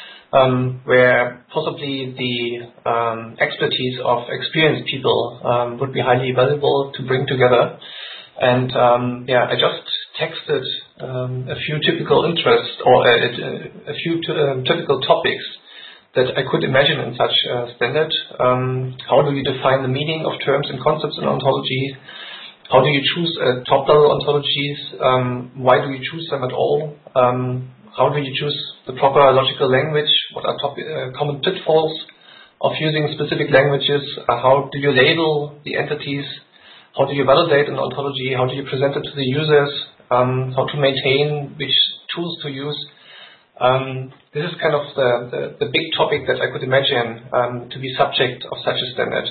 where possibly the expertise of experienced people would be highly valuable to bring together. And I just texted a few typical interests or a few typical topics that I could imagine in such a standard. How do you define the meaning of terms and concepts in ontology? How do you choose top-level ontologies? Why do you choose them at all? How do you choose the proper logical language? What are common pitfalls of using specific languages? How do you label the entities? How do you validate an ontology? How do you present it to the users? How to maintain, which tools to use? This is kind of the big topic that I could imagine to be subject of such a standard.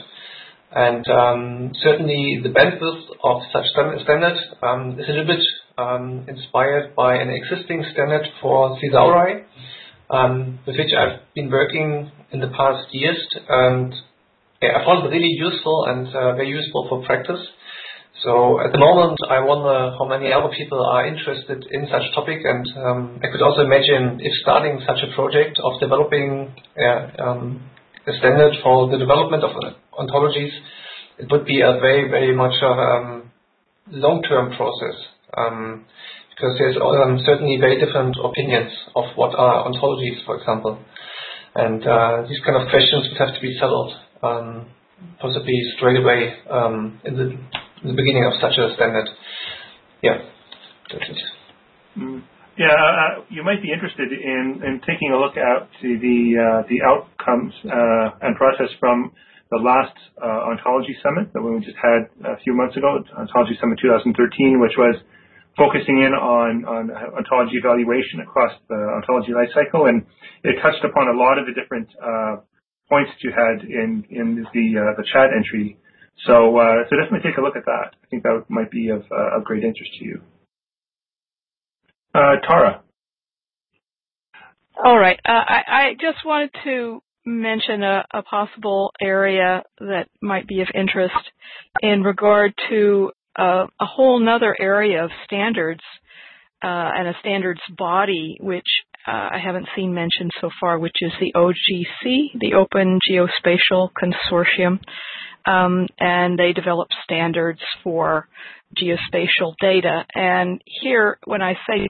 And certainly the bandwidth of such standard is a little bit inspired by an existing standard for Thesauri, with which I've been working in the past years. And I found it really useful and very useful for practice. So at the moment, I wonder how many other people are interested in such topic, and I could also imagine if starting such a project of developing a standard for the development of ontologies, it would be a very, very much long-term process, because there's certainly very different opinions of what are ontologies, for example, and these kind of questions would have to be settled possibly straight away in the beginning of such a standard. Yeah, that's it. You might be interested in taking a look at the outcomes and process from the last Ontology Summit that we just had a few months ago, Ontology Summit 2013, which was focusing in on ontology evaluation across the ontology lifecycle, and it touched upon a lot of the different points that you had in the chat entry. So definitely take a look at that. I think that might be of great interest to you. Tara. All right. I just wanted to mention a possible area that might be of interest in regard to a whole nother area of standards and a standards body, which I haven't seen mentioned so far, which is the OGC, the Open Geospatial Consortium. And they develop standards for geospatial data. And here, when I say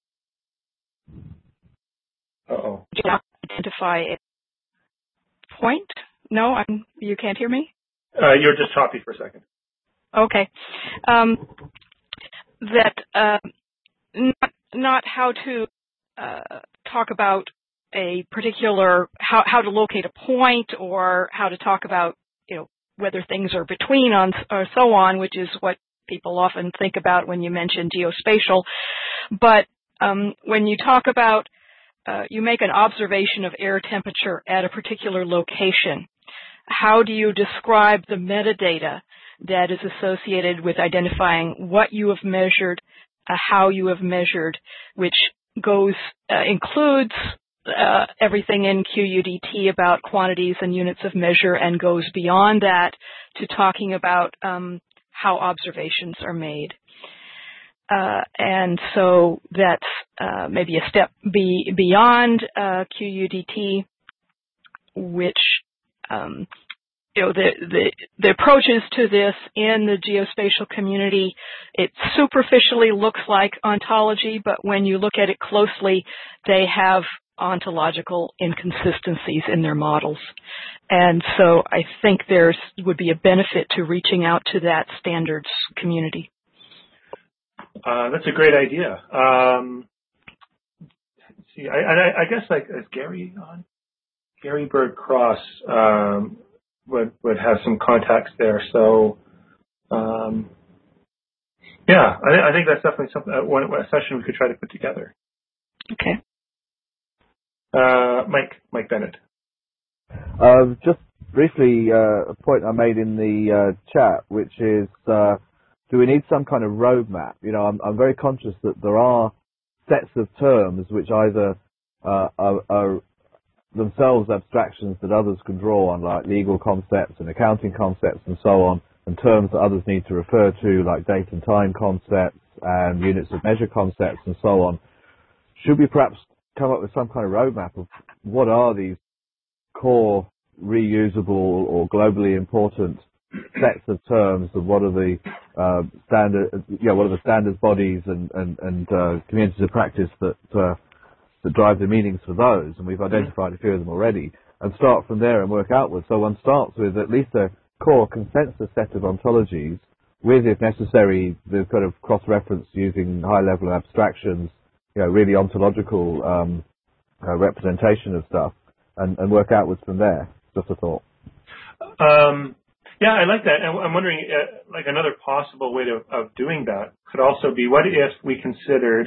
identify a point, no, you can't hear me? You're just choppy for a second. Okay. Not how to talk about a particular, how to locate a point, or how to talk about, whether things are between or so on, which is what people often think about when you mention geospatial. But when you talk about, you make an observation of air temperature at a particular location, how do you describe the metadata that is associated with identifying what you have measured, how you have measured, which includes everything in QUDT about quantities and units of measure, and goes beyond that to talking about how observations are made. And so that's maybe a step beyond QUDT, which the approaches to this in the geospatial community, it superficially looks like ontology, but when you look at it closely, they have ontological inconsistencies in their models. And so I think there would be a benefit to reaching out to that standards community. That's a great idea. Let's see, I guess is Gary on? Gary Bird Cross would have some contacts there. So yeah, I think that's definitely something. One session we could try to put together. Okay. Mike Bennett. Just briefly, a point I made in the chat, which is, do we need some kind of roadmap? I'm very conscious that there are sets of terms which either are themselves abstractions that others can draw on, like legal concepts and accounting concepts and so on, and terms that others need to refer to, like date and time concepts and units of measure concepts and so on. Should we perhaps come up with some kind of roadmap of what are these core reusable or globally important sets of terms, and what are the standards bodies and communities of practice that drive the meanings for those, and we've identified a few of them already, and start from there and work outwards. So one starts with at least a core consensus set of ontologies with, if necessary, the kind of cross-reference using high-level abstractions, really ontological representation of stuff, and work outwards from there. Just a thought. Yeah, I like that. And I'm wondering, like another possible way of doing that could also be, what if we considered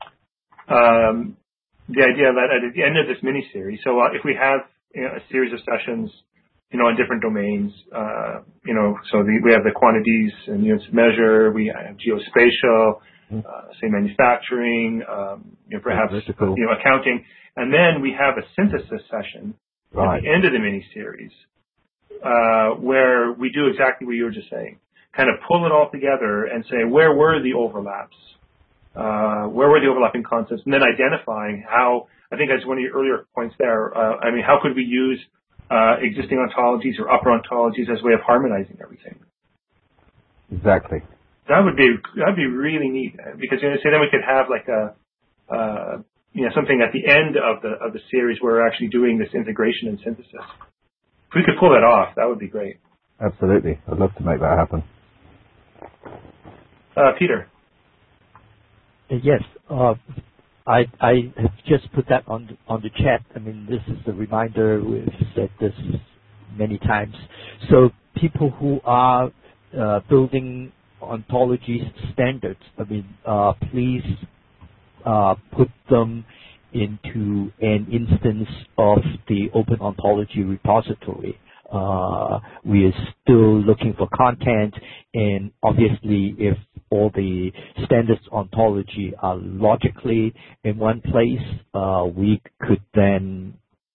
the idea that at the end of this mini-series, so if we have a series of sessions, on different domains, so we have the quantities and units of measure, we have geospatial, say manufacturing, perhaps accounting, and then we have a synthesis session at the end of the mini-series where we do exactly what you were just saying, kind of pull it all together and say, where were the overlaps? Where were the overlapping concepts? And then identifying how, I think as one of your earlier points there, how could we use existing ontologies or upper ontologies as a way of harmonizing everything? Exactly. That'd be really neat, because then we could have like something at the end of the series where we're actually doing this integration and synthesis. If we could pull that off, that would be great. Absolutely, I'd love to make that happen. Peter. Yes, I have just put that on the chat. I mean, this is a reminder. We've said this many times. So people who are building ontology standards, I mean, please put them into an instance of the Open Ontology repository. We are still looking for content, and obviously if all the standards ontology are logically in one place, we could then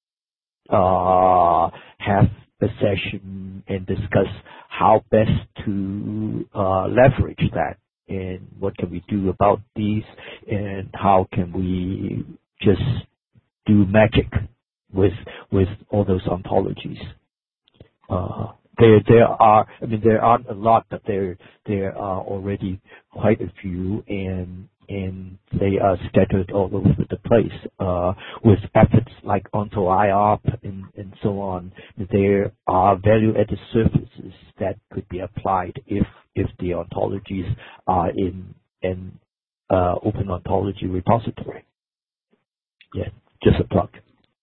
have a session and discuss how best to leverage that, and what can we do about these, and how can we just do magic with all those ontologies. There aren't a lot, but there are already quite a few, and they are scattered all over the place. With efforts like OntoIOP and so on, there are value-added services that could be applied if the ontologies are in an Open Ontology repository. Yeah, just a plug.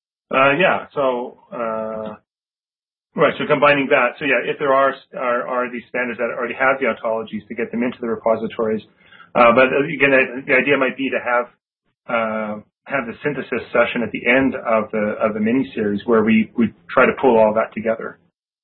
Right, so combining that, so yeah, if there are these standards that already have the ontologies, to get them into the repositories. But again, the idea might be to have the synthesis session at the end of the mini-series where we try to pull all that together.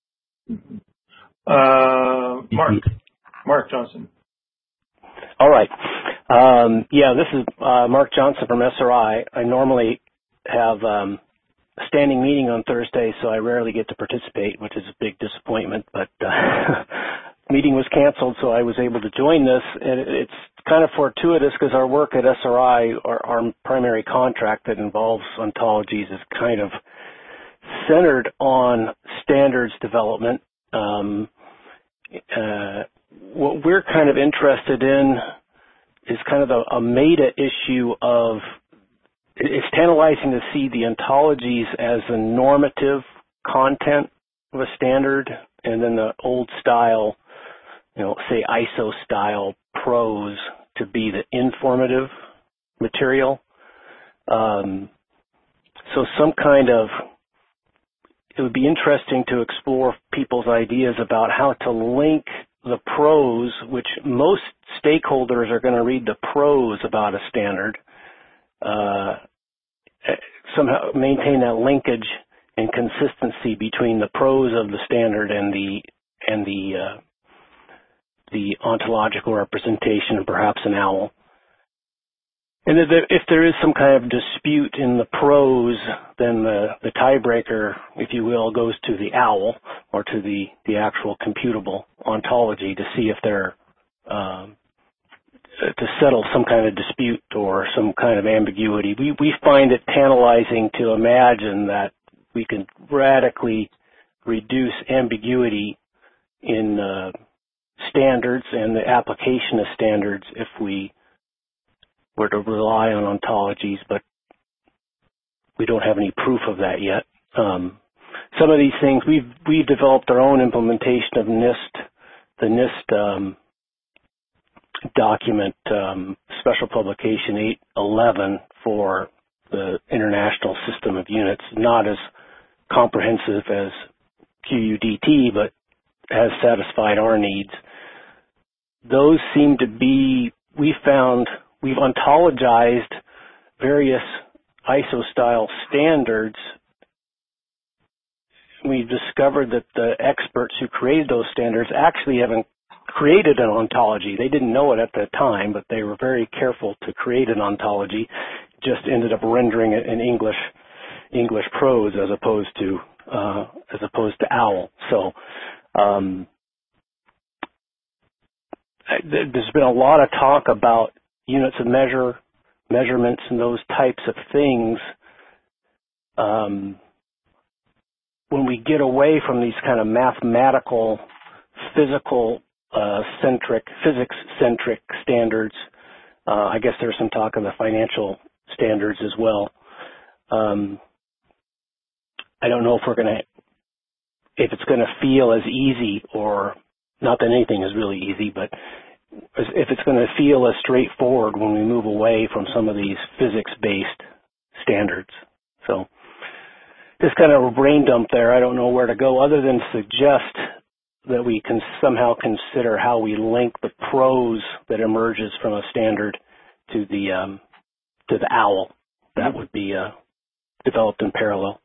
Mark Johnson. All right. This is Mark Johnson from SRI. I normally have a standing meeting on Thursday, so I rarely get to participate, which is a big disappointment. But meeting was canceled, so I was able to join this. And it's kind of fortuitous because our work at SRI, our primary contract that involves ontologies, is kind of centered on standards development. What we're kind of interested in is kind of a meta issue of, it's tantalizing to see the ontologies as the normative content of a standard, and then the old style, say ISO style prose to be the informative material. So it would be interesting to explore people's ideas about how to link the prose, which most stakeholders are going to read the prose about a standard, somehow maintain that linkage and consistency between the prose of the standard and the ontological representation, and perhaps an OWL. And if there is some kind of dispute in the prose, then the tiebreaker, if you will, goes to the OWL, or to the actual computable ontology, to see if they're to settle some kind of dispute or some kind of ambiguity. We find it tantalizing to imagine that we can radically reduce ambiguity in standards and the application of standards if we were to rely on ontologies, but we don't have any proof of that yet. Some of these things, we've developed our own implementation of NIST, the NIST document, Special Publication 811 for the International System of Units, not as comprehensive as QUDT, but has satisfied our needs. Those seem to be, we've ontologized various ISO-style standards. We've discovered that the experts who created those standards actually haven't created an ontology. They didn't know it at the time, but they were very careful to create an ontology. Just ended up rendering it in English prose as opposed to OWL. So there's been a lot of talk about units of measurements, and those types of things. When we get away from these kind of mathematical, physics-centric standards, I guess there's some talk of the financial standards as well. I don't know if it's going to feel as easy, or not that anything is really easy, but if it's going to feel as straightforward when we move away from some of these physics-based standards. So just kind of a brain dump there. I don't know where to go other than suggest that we can somehow consider how we link the prose that emerges from a standard to the OWL that would be developed in parallel.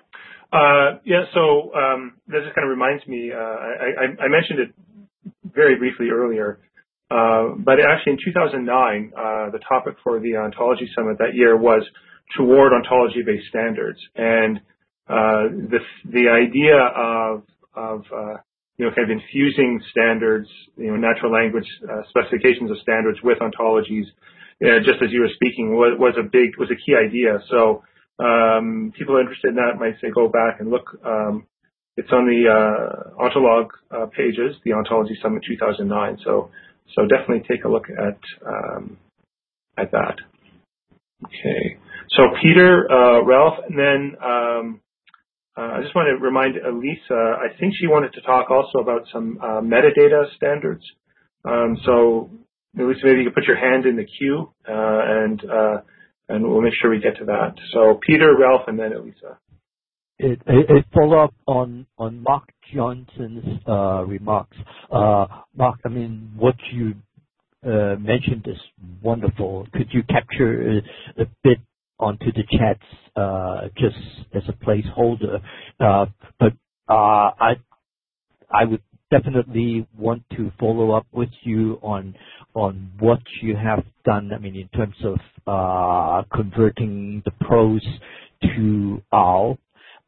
So that just kind of reminds me, I mentioned it very briefly earlier, but actually in 2009, the topic for the Ontology Summit that year was toward ontology-based standards. And the idea of kind of infusing standards, natural language specifications of standards with ontologies, just as you were speaking, was a key idea. So people interested in that might say go back and look. It's on the Ontolog pages, the Ontology Summit 2009. So definitely take a look at that. Okay. So Peter, Ralph, and then I just want to remind Elisa, I think she wanted to talk also about some metadata standards. So Elisa, maybe you can put your hand in the queue, and we'll make sure we get to that. So Peter, Ralph, and then Elisa. A follow-up on Mark Johnson's remarks. Mark, I mean, what you mentioned is wonderful. Could you capture a bit onto the chats just as a placeholder? But I would definitely want to follow up with you on what you have done. I mean, in terms of converting the prose to OWL.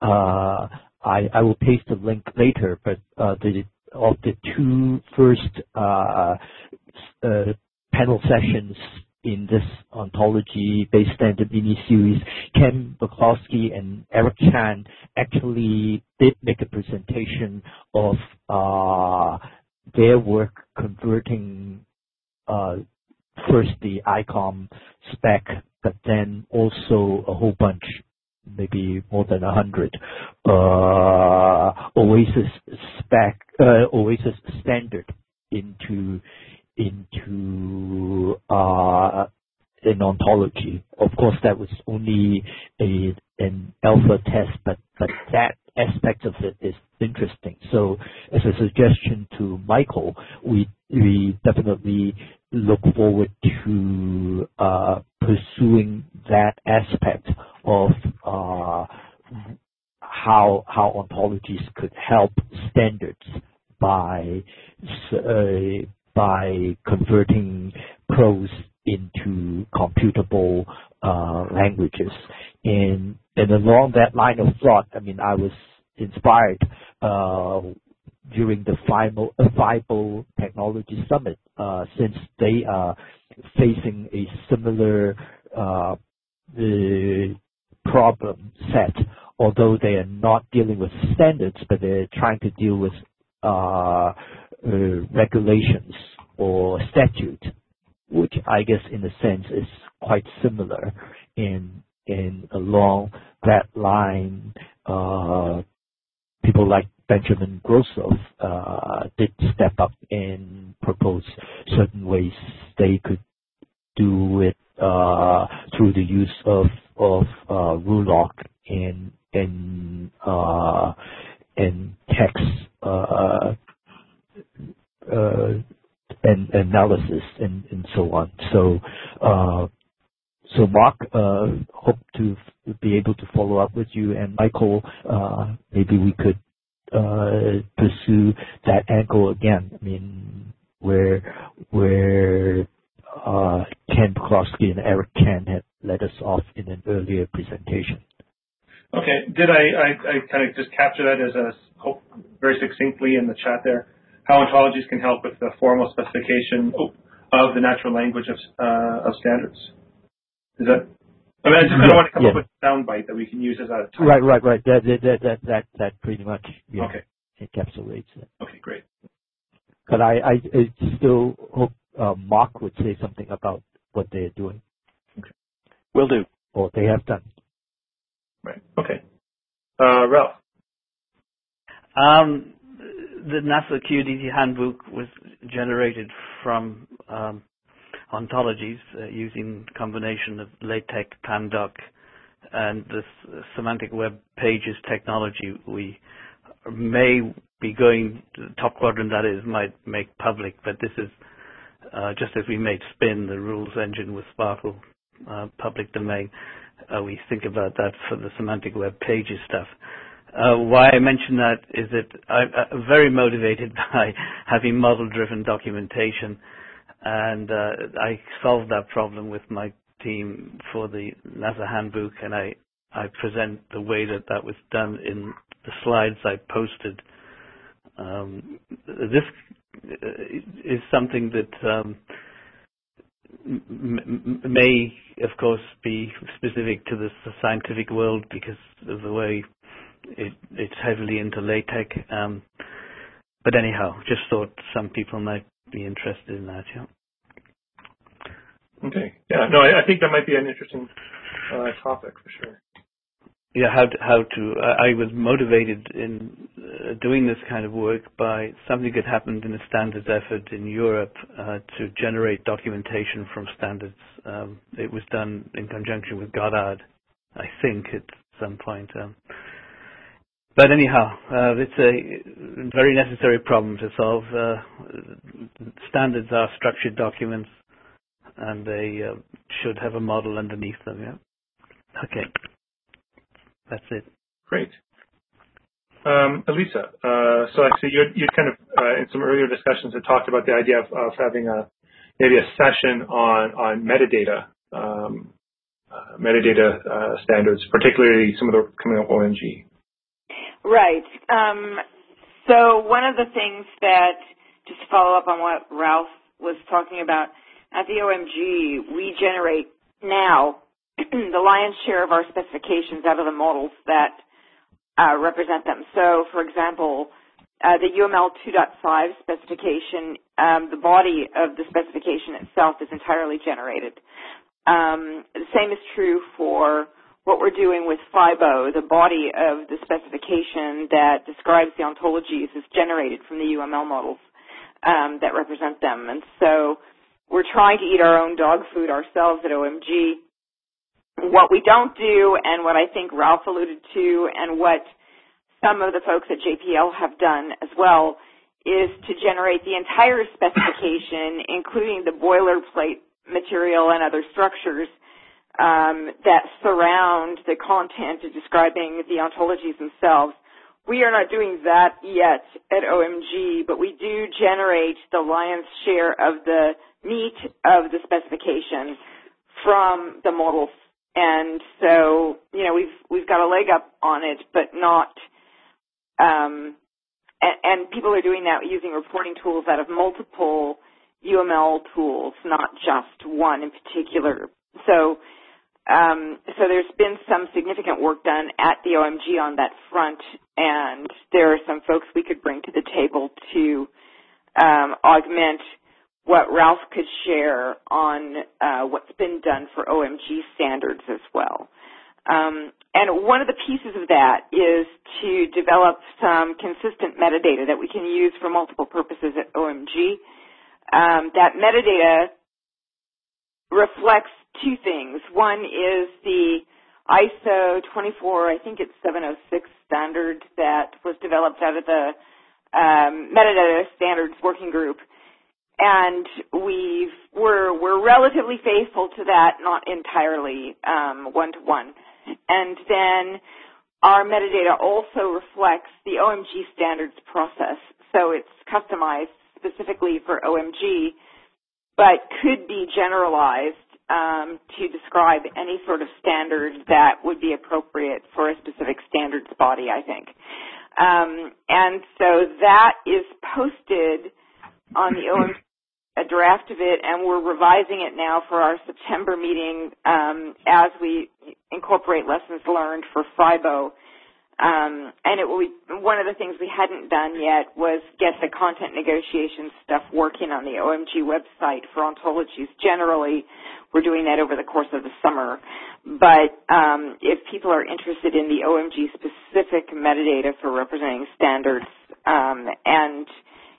I will paste the link later, but of the two first panel sessions in this ontology-based standard mini-series, Ken Buklowski and Eric Chan actually did make a presentation of their work converting first the ICOM spec, but then also a whole bunch, maybe more than 100 OASIS spec, OASIS standard into an ontology. Of course, that was only an alpha test, but that aspect of it is interesting. So, as a suggestion to Michael, we definitely look forward to pursuing that aspect of how ontologies could help standards by converting prose into computable languages. And along that line of thought, I mean, I was inspired during the FIBO Technology Summit, since they are facing a similar problem set, although they are not dealing with standards, but they're trying to deal with regulations or statute, which I guess in a sense is quite similar. In along that line, people like Benjamin Grosov did step up and propose certain ways they could do it through the use of RULOC and text and analysis and so on. So Mark, hope to be able to follow up with you, and Michael, maybe we could pursue that angle again. I mean, where Ken Buklowski and Eric Chan had led us off in an earlier presentation. Okay. Did I kind of just capture that as very succinctly in the chat there? How ontologies can help with the formal specification of the natural language of standards. Is that? I mean, I just kind of want to come up with a soundbite that we can use as a time. Right. That pretty much encapsulates it. Okay, great. But I still hope Mark would say something about what they're doing. Okay. Will do. Or they have done. Right. Okay. Ralph. The NASA QDT handbook was generated from ontologies using a combination of LaTeX, Pandoc, and this semantic web pages technology. We may be going to the top quadrant, that is, might make public, but this is just as we made Spin, the rules engine with Sparkle, public domain. We think about that for the semantic web pages stuff. Why I mention that is that I'm very motivated by having model-driven documentation, and I solved that problem with my team for the NASA handbook, and I present the way that was done in the slides I posted. This is something that may, of course, be specific to the scientific world because of the way it's heavily into LaTeX. But anyhow, just thought some people might be interested in that. Yeah. Okay. Yeah. No, I think that might be an interesting topic for sure. Yeah, how to. I was motivated in doing this kind of work by something that happened in a standards effort in Europe to generate documentation from standards. It was done in conjunction with Goddard, I think, at some point. But anyhow, it's a very necessary problem to solve. Standards are structured documents, and they should have a model underneath them. Yeah. Okay. That's it. Great. Elisa, so I see you kind of, in some earlier discussions, had talked about the idea of having maybe a session on metadata, standards, particularly some of the coming up OMG. Right. So one of the things that, just to follow up on what Ralph was talking about, at the OMG, we generate now the lion's share of our specifications out of the models that represent them. So, for example, the UML 2.5 specification, the body of the specification itself is entirely generated. The same is true for what we're doing with FIBO. The body of the specification that describes the ontologies is generated from the UML models that represent them. And so we're trying to eat our own dog food ourselves at OMG. What we don't do, and what I think Ralph alluded to, and what some of the folks at JPL have done as well, is to generate the entire specification, including the boilerplate material and other structures that surround the content describing the ontologies themselves. We are not doing that yet at OMG, but we do generate the lion's share of the meat of the specification from the models. And so, you know, we've got a leg up on it, but not, and people are doing that using reporting tools out of multiple UML tools, not just one in particular. So there's been some significant work done at the OMG on that front, and there are some folks we could bring to the table to augment what Ralph could share on what's been done for OMG standards as well. And one of the pieces of that is to develop some consistent metadata that we can use for multiple purposes at OMG. That metadata reflects two things. One is the ISO 24, I think it's 706 standard that was developed out of the metadata standards working group. And we're relatively faithful to that, not entirely one-to-one. And then our metadata also reflects the OMG standards process. So it's customized specifically for OMG, but could be generalized to describe any sort of standard that would be appropriate for a specific standards body, I think. And so that is posted on the OMG, a draft of it, and we're revising it now for our September meeting as we incorporate lessons learned for FIBO. And it will be, one of the things we hadn't done yet was get the content negotiation stuff working on the OMG website for ontologies. Generally, we're doing that over the course of the summer. But if people are interested in the OMG specific metadata for representing standards and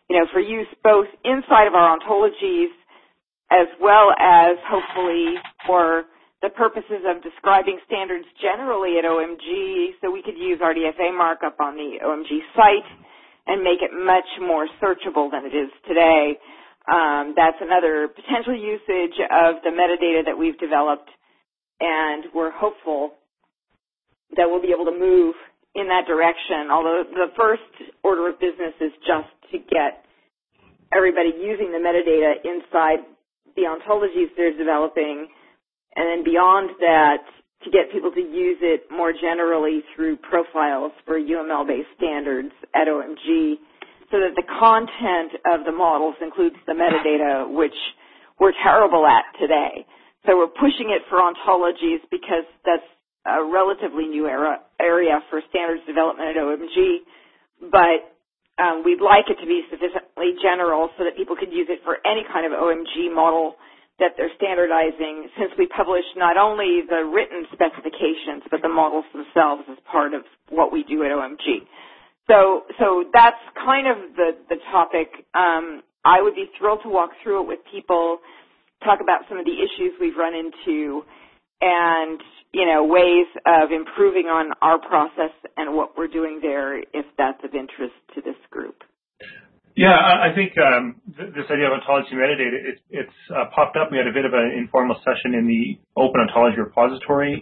for use both inside of our ontologies as well as hopefully for the purposes of describing standards generally at OMG, so we could use RDFA markup on the OMG site and make it much more searchable than it is today. That's another potential usage of the metadata that we've developed, and we're hopeful that we'll be able to move in that direction, although the first order of business is just to get everybody using the metadata inside the ontologies they're developing, and then beyond that, to get people to use it more generally through profiles for UML-based standards at OMG, so that the content of the models includes the metadata, which we're terrible at today. So we're pushing it for ontologies because that's a relatively new area for standards development at OMG, but we'd like it to be sufficiently general so that people could use it for any kind of OMG model that they're standardizing, since we publish not only the written specifications, but the models themselves as part of what we do at OMG. So that's kind of the topic. I would be thrilled to walk through it with people, talk about some of the issues we've run into, and ways of improving on our process and what we're doing there, if that's of interest to this group. Yeah, I think this idea of ontology metadata, it's popped up. We had a bit of an informal session in the Open Ontology Repository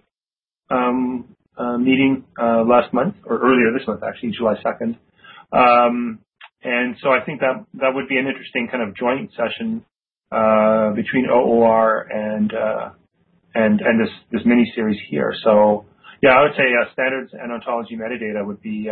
meeting last month, or earlier this month, actually, July 2nd. And so I think that would be an interesting kind of joint session between OOR and this mini-series here. So, yeah, I would say standards and ontology metadata would be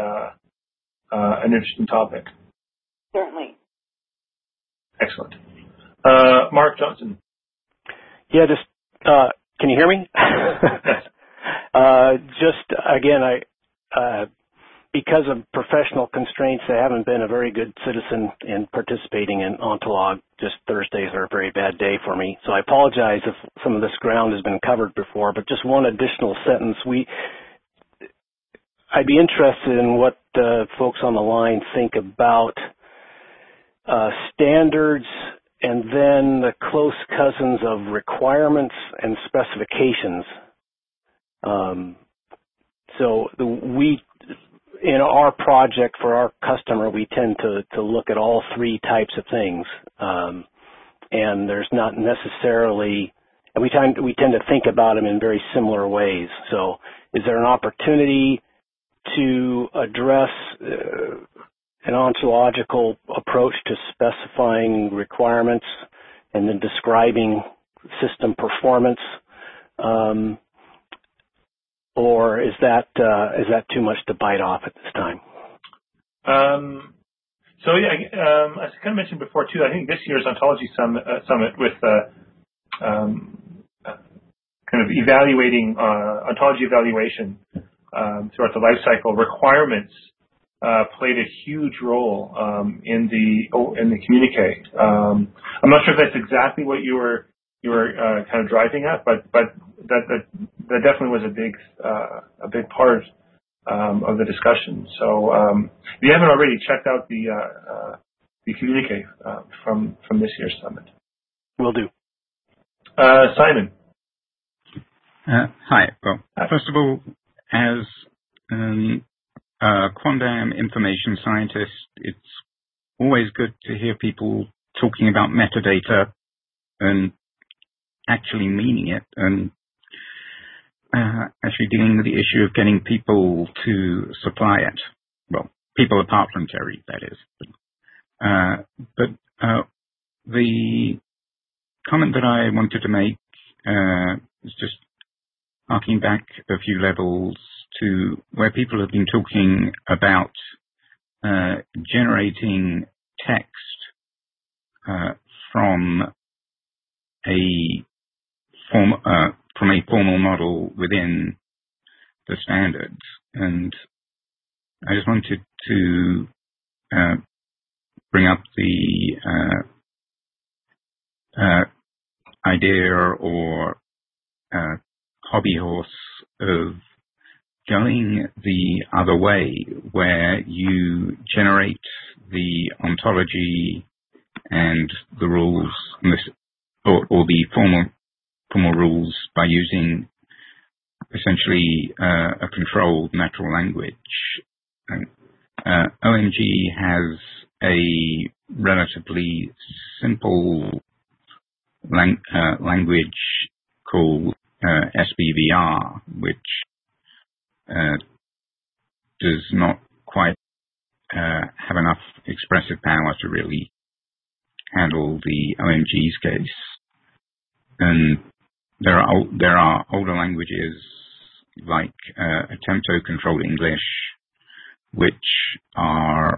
an interesting topic. Certainly. Excellent. Mark Johnson. Yeah, just can you hear me? Yes. Just again, because of professional constraints, I haven't been a very good citizen in participating in Ontolog. Just Thursdays are a very bad day for me, so I apologize if some of this ground has been covered before. But just one additional sentence: I'd be interested in what folks on the line think about standards and then the close cousins of requirements and specifications. So we, in our project for our customer, we tend to look at all three types of things, and there's not necessarily, and we tend to think about them in very similar ways. So, is there an opportunity to address an ontological approach to specifying requirements and then describing system performance, or is that too much to bite off at this time? So yeah, as I kind of mentioned before too, I think this year's Ontology Summit with kind of evaluating ontology evaluation throughout the life cycle, requirements played a huge role in the communique. I'm not sure if that's exactly what you were kind of driving at, but that definitely was a big part of the discussion. So if you haven't already checked out the communique from this year's summit, will do. Simon. Hi. Well, first of all, as Quandam information scientist, it's always good to hear people talking about metadata and actually meaning it, and actually dealing with the issue of getting people to supply it. Well, people apart from Terry, that is. But the comment that I wanted to make is just harking back a few levels to where people have been talking about generating text from a formal model within the standards. And I just wanted to bring up the idea or hobby horse of going the other way, where you generate the ontology and the rules, or the formal rules by using essentially a controlled natural language. OMG has a relatively simple language called SBVR, which does not quite have enough expressive power to really handle the OMG's case. And there are older languages like Attempto-controlled English, which are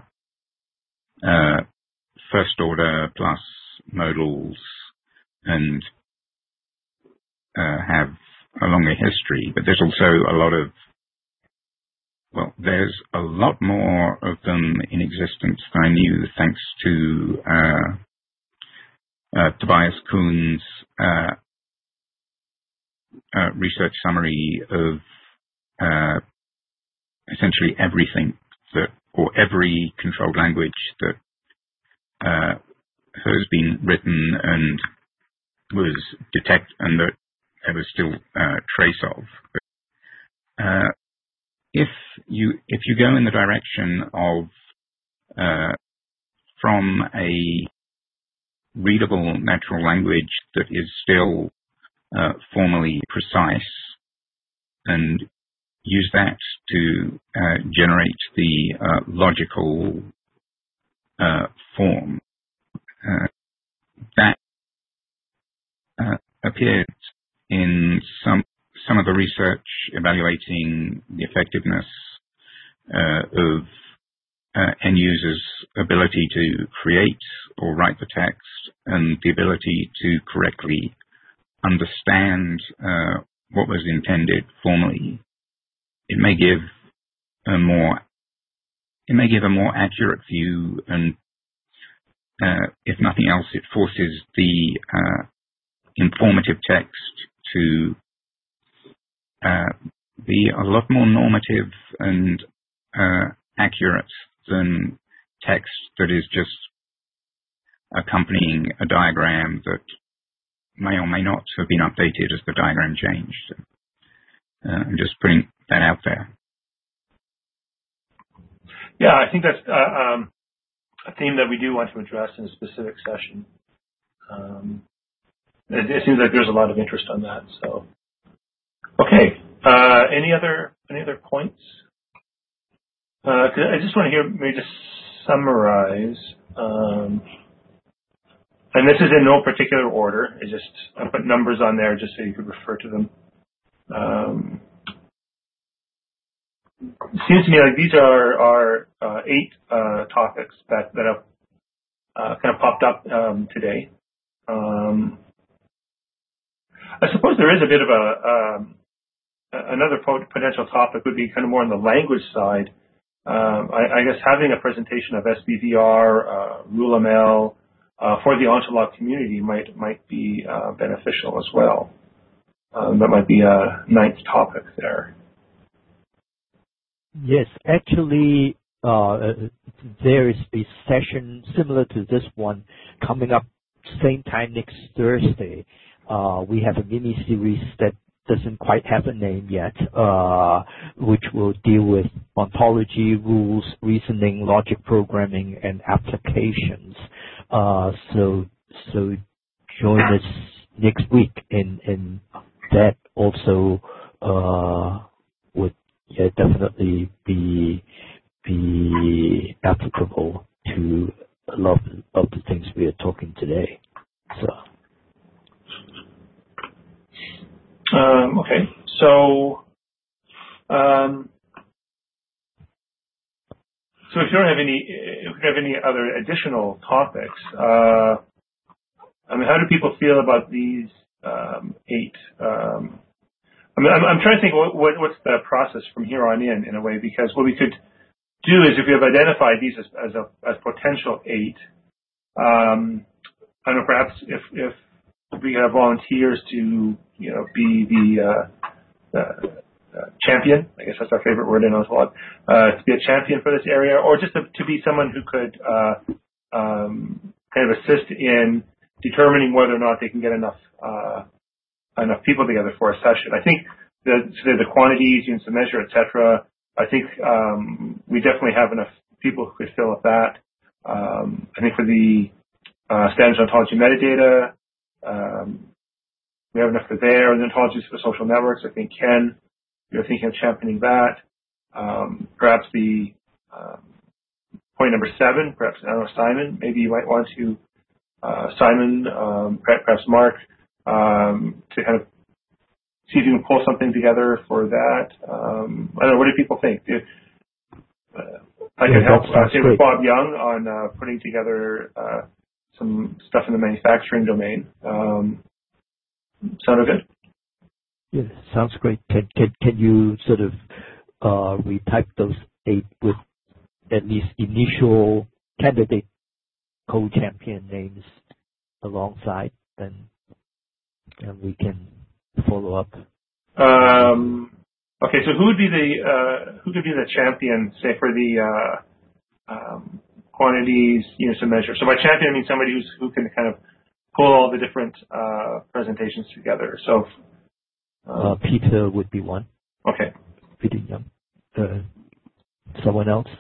first order plus modals and have a longer history. But there's also there's a lot more of them in existence than I knew, thanks to Tobias Kuhn's research summary of essentially everything or every controlled language that has been written and was detected and that there was still trace of. If you go in the direction of from a readable natural language that is still formally precise and use that to generate the logical form, that appeared in some of the research evaluating the effectiveness of end users' ability to create or write the text and the ability to correctly understand what was intended formally. It may give a more accurate view, and if nothing else, it forces the informative text to be a lot more normative and accurate than text that is just accompanying a diagram that may or may not have been updated as the diagram changed. I'm just putting that out there. Yeah, I think that's a theme that we do want to address in a specific session. It seems like there's a lot of interest on that. So, okay. Any other points? I just want to hear maybe just summarize. And this is in no particular order. I put numbers on there just so you could refer to them. It seems to me like these are 8 topics that have kind of popped up today. I suppose there is a bit of another potential topic would be kind of more on the language side. I guess having a presentation of SBVR, RuleML for the Ontolog community might be beneficial as well. That might be a 9th topic there. Yes, actually, there is a session similar to this one coming up same time next Thursday. We have a mini series that doesn't quite have a name yet, which will deal with ontology, rules, reasoning, logic programming, and applications. So join us next week, and that also would definitely be applicable to a lot of the things we are talking today. Okay. So if you don't have any other additional topics, how do people feel about these 8? I'm trying to think what's the process from here on in a way, because what we could do is, if we have identified these as potential 8, I don't know, perhaps if we have volunteers to be the champion. I guess that's our favorite word in Ontolog. To be a champion for this area, or just to be someone who could kind of assist in determining whether or not they can get enough people together for a session. I think the quantities, units of measure, etc. I think we definitely have enough people who could fill up that. I think for the standards ontology metadata, we have enough for there. And the ontologies for social networks, I think Ken, you're thinking of championing that. Perhaps the point number 7, perhaps, I don't know, Simon, maybe you might want to, Simon, perhaps Mark, to kind of see if you can pull something together for that. I don't know, what do people think? I can help, say, with Bob Young on putting together some stuff in the manufacturing domain. Sound good? Yeah, sounds great. Can you sort of retype those 8 with at least initial candidate co-champion names alongside, then we can follow up. Okay, so who could be the champion, say, for the quantities, units of measure? So by champion, I mean somebody who can kind of pull all the different presentations together. So Peter would be one. Okay. Peter Young. Someone else?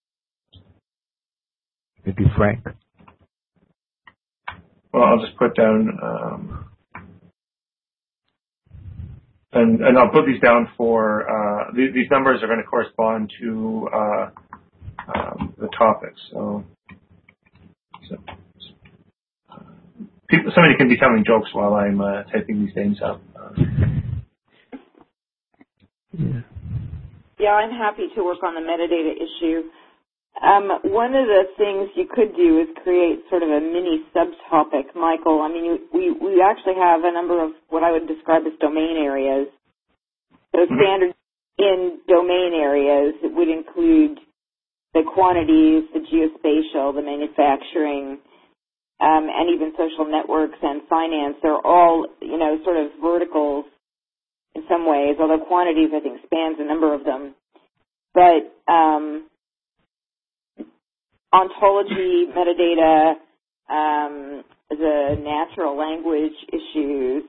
Maybe Frank. Well, I'll just put down, and I'll put these down for, these numbers are going to correspond to the topics. So somebody can be telling jokes while I'm typing these names up. Yeah, I'm happy to work on the metadata issue. One of the things you could do is create sort of a mini subtopic, Michael. I mean, we actually have a number of what I would describe as domain areas. So standards in domain areas would include the quantities, the geospatial, the manufacturing, and even social networks and finance. They're all, sort of verticals in some ways, although quantities, I think, spans a number of them. But ontology, metadata, the natural language issues,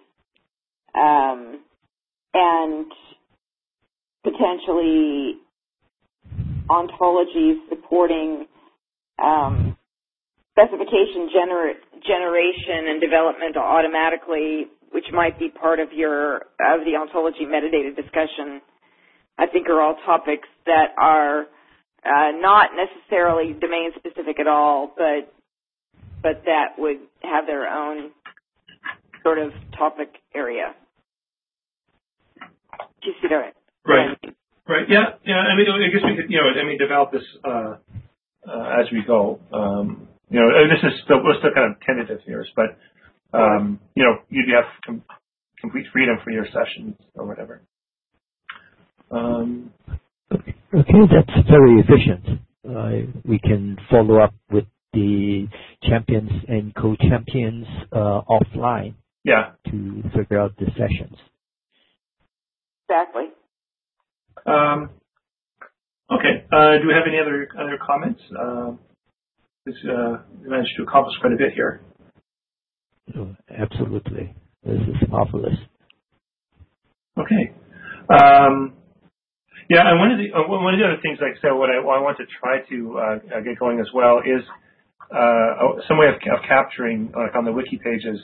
and potentially ontologies supporting specification generation and development automatically, which might be part of the ontology metadata discussion, I think are all topics that are not necessarily domain specific at all, but that would have their own sort of topic area. Do you see that? Right. Yeah. I mean, I guess we could, develop this as we go. This is we're still kind of tentative here, but you'd have complete freedom for your sessions or whatever. Okay, that's very efficient. We can follow up with the champions and co-champions offline. Yeah. To figure out the sessions. Exactly. Okay. Do we have any other comments? We managed to accomplish quite a bit here. Oh, absolutely. This is marvelous. Okay. Yeah, and one of the other things, like I said, what I want to try to get going as well is some way of capturing, like on the wiki pages,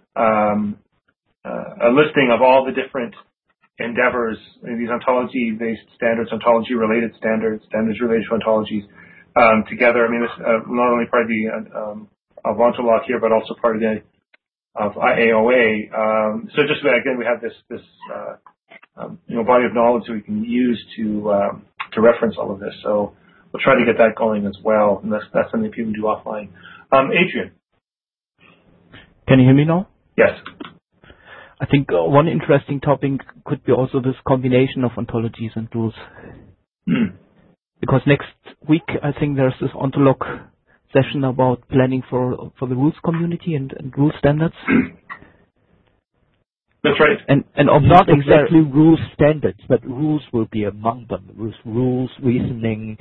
a listing of all the different endeavors, these ontology-based standards, ontology-related standards, standards related to ontologies, together. I mean, this not only part of the of Ontolog here, but also part of the of IAOA. So just again, we have this body of knowledge that we can use to reference all of this. So we'll try to get that going as well, and that's something people can do offline. Adrian, can you hear me now? Yes. I think one interesting topic could be also this combination of ontologies and rules. Because next week, I think there's this Ontolog session about planning for the rules community and rule standards. That's right. And not exactly rules standards, but rules will be among them. Rules, reasoning,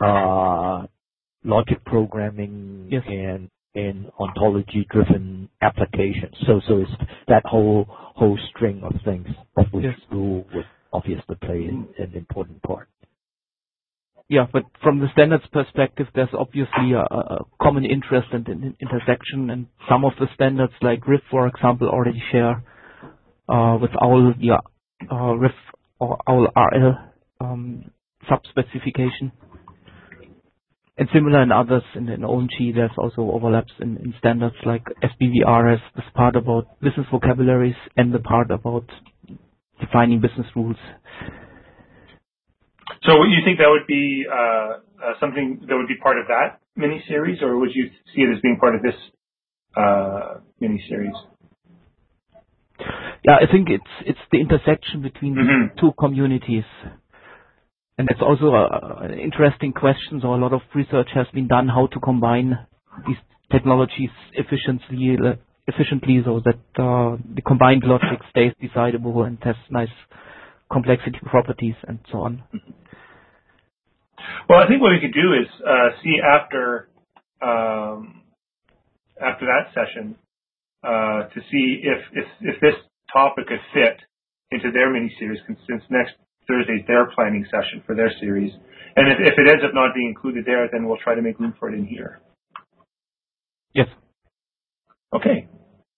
logic programming, yes. and ontology-driven applications. So it's that whole string of things of which yes. rule would obviously play an important part. Yeah, but from the standards perspective, there's obviously a common interest and an intersection, and some of the standards, like RIF, for example, already share with OWL RIF or OWL RL sub-specification. And similar in others, in OMG, there's also overlaps in standards like SBVR has this part about business vocabularies and the part about defining business rules. So you think that would be something that would be part of that mini-series, or would you see it as being part of this mini-series? Yeah, I think it's the intersection between the two communities. And it's also an interesting question. So a lot of research has been done how to combine these technologies efficiently so that the combined logic stays decidable and has nice complexity properties and so on. Well, I think what we could do is see after that session to see if this topic could fit into their mini-series, since next Thursday's their planning session for their series. And if it ends up not being included there, then we'll try to make room for it in here. Yes. Okay.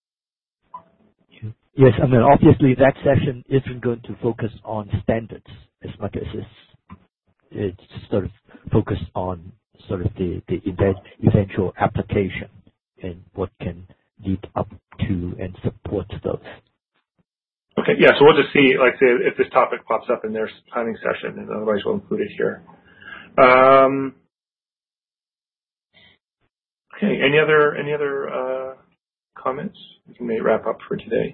Yes, I mean, obviously that session isn't going to focus on standards as much as it's sort of focused on sort of the eventual application and what can lead up to and support those. Okay, yeah, so we'll just see, like, say, if this topic pops up in their planning session, and otherwise we'll include it here. Okay, any other comments? We may wrap up for today.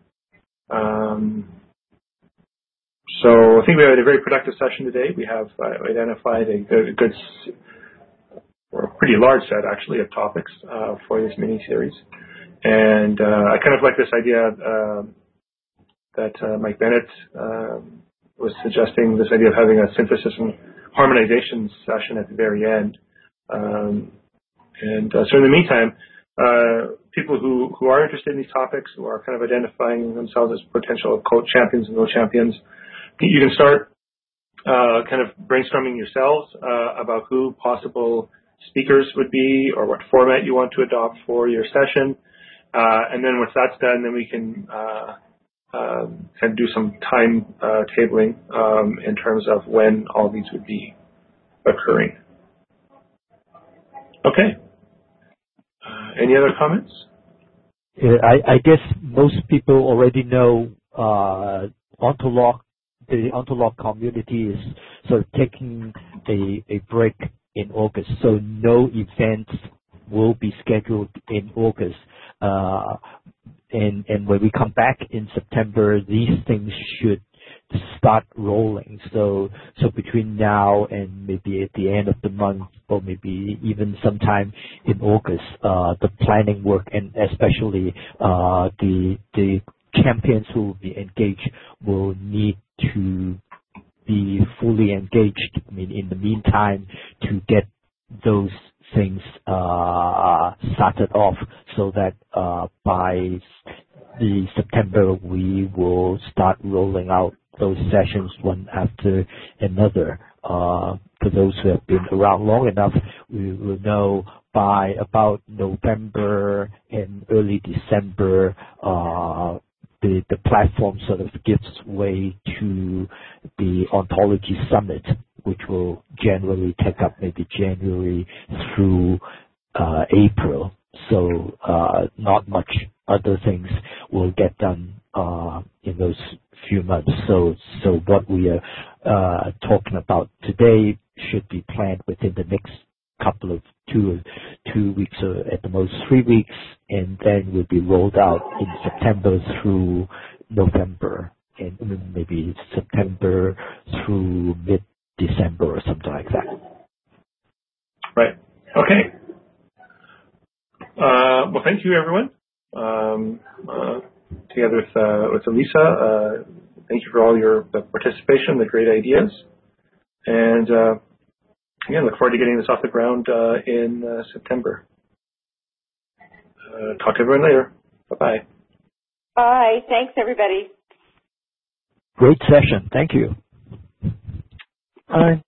So I think we had a very productive session today. We have identified a good, or a pretty large set, actually, of topics for this mini-series. And I kind of like this idea that Mike Bennett was suggesting, this idea of having a synthesis and harmonization session at the very end. So in the meantime, people who are interested in these topics, who are kind of identifying themselves as potential champions and no-champions, you can start kind of brainstorming yourselves about who possible speakers would be or what format you want to adopt for your session. And then once that's done, then we can kind of do some time tabling in terms of when all these would be occurring. Okay. Any other comments? I guess most people already know Ontolog. The Ontolog community is sort of taking a break in August, so no events will be scheduled in August. And when we come back in September, these things should start rolling. So between now and maybe at the end of the month, or maybe even sometime in August, the planning work and especially the champions who will be engaged will need to be fully engaged. I mean, in the meantime, to get those things started off, so that by the September we will start rolling out those sessions one after another. For those who have been around long enough, we will know by about November and early December, the platform sort of gives way to the Ontology Summit, which will generally take up maybe January through April. So not much other things will get done in those few months. So what we are talking about today should be planned within the next couple of two weeks, or at the most 3 weeks, and then will be rolled out in September through November, and maybe September through mid-December or something like that. Right. Okay. Well, thank you, everyone. together with Elisa. Thank you for all your participation, the great ideas. And again, look forward to getting this off the ground in September. Talk to everyone later. Bye-bye. Bye. Thanks, everybody. Great session. Thank you. Bye.